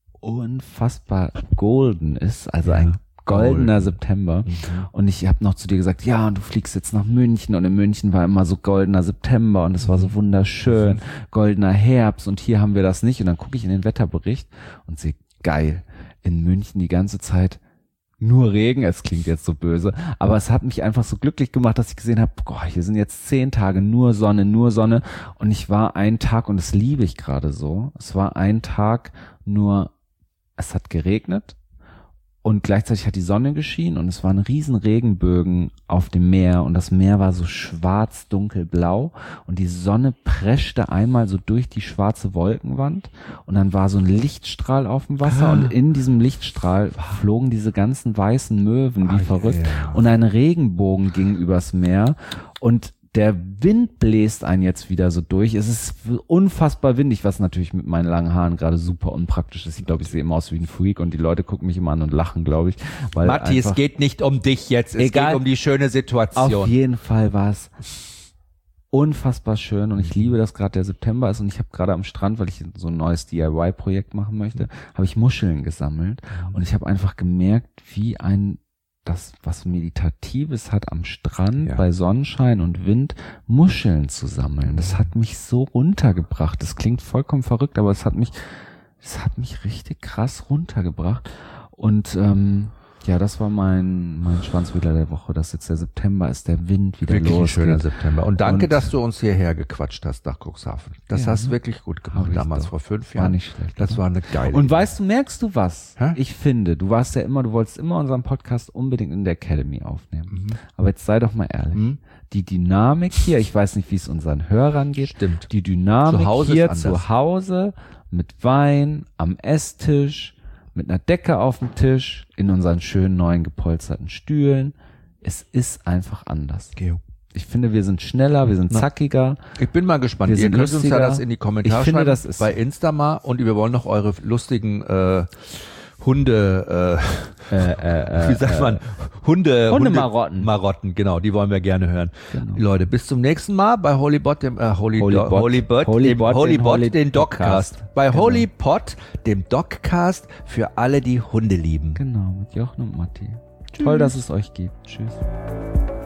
unfassbar golden ist, also Ja, ein goldener golden. September. Mhm. Und ich habe noch zu dir gesagt, ja, und du fliegst jetzt nach München und in München war immer so goldener September und es war so wunderschön, goldener Herbst und hier haben wir das nicht. Und dann gucke ich in den Wetterbericht und sehe, geil, in München die ganze Zeit nur Regen, es klingt jetzt so böse, aber es hat mich einfach so glücklich gemacht, dass ich gesehen habe, boah, hier sind jetzt zehn Tage nur Sonne, nur Sonne und ich war einen Tag, und das liebe ich gerade so, es war ein Tag nur, es hat geregnet und gleichzeitig hat die Sonne geschienen und es waren riesen Regenbögen auf dem Meer und das Meer war so schwarz, dunkelblau und die Sonne preschte einmal so durch die schwarze Wolkenwand und dann war so ein Lichtstrahl auf dem Wasser Ah. und in diesem Lichtstrahl flogen diese ganzen weißen Möwen wie Ah, verrückt ja. und ein Regenbogen ging übers Meer und der Wind bläst einen jetzt wieder so durch. Es ist unfassbar windig, was natürlich mit meinen langen Haaren gerade super unpraktisch ist. Ich glaube, ich sehe immer aus wie ein Freak und die Leute gucken mich immer an und lachen, glaube ich. Weil Matti, es einfach- geht nicht um dich jetzt, es Egal. geht um die schöne Auf Situation. jeden Fall war es unfassbar schön und ich liebe, dass gerade der September ist und ich habe gerade am Strand, weil ich so ein neues D I Y-Projekt machen möchte, habe ich Muscheln gesammelt und ich habe einfach gemerkt, wie ein das was Meditatives hat am Strand Ja. bei Sonnenschein und Wind Muscheln zu sammeln. Das hat mich so runtergebracht. Das klingt vollkommen verrückt, aber es hat mich, es hat mich richtig krass runtergebracht. Und ähm, Ja, das war mein, mein Schwanzwedler der Woche, dass jetzt der September ist, der Wind wieder Wirklich losgeht. ein schöner September. Und danke, Und- dass du uns hierher gequatscht hast nach Cuxhaven. Das Ja, hast du ne? wirklich gut gemacht Hab ich damals doch. vor fünf War Jahren. nicht schlecht, Das oder? war eine geile Und Idee. weißt du, merkst du was? Hä? Ich finde, du warst ja immer, du wolltest immer unseren Podcast unbedingt in der Academy aufnehmen. Mhm. Aber jetzt sei doch mal ehrlich. Mhm. Die Dynamik hier, ich weiß nicht, wie es unseren Hörern geht. Stimmt. Die Dynamik Zu Hause hier ist anders. zu Hause mit Wein am Esstisch, mit einer Decke auf dem Tisch, in unseren schönen neuen gepolsterten Stühlen. Es ist einfach anders. Geo. Ich finde, wir sind schneller, wir sind Na. zackiger. Ich bin mal gespannt. Wir Ihr sind könnt uns ja lustiger. das in die Kommentare Ich finde, schreiben das ist bei so. Insta mal und wir wollen noch eure lustigen äh, Hunde, Äh, äh, äh, äh, wie sagt man, Hunde, Hundemarotten. Hunde, Marotten, genau, die wollen wir gerne hören. Genau. Leute, bis zum nächsten Mal bei Holybot, dem äh, Holy, Holy Do- Bot. Holybot, Holy dem Bot, den Holybot, Holy den Dogcast. Podcast. Bei Genau. Holypod, dem Dogcast für alle, die Hunde lieben. Genau, mit Jochen und Matti. Toll, dass es euch gibt. Tschüss.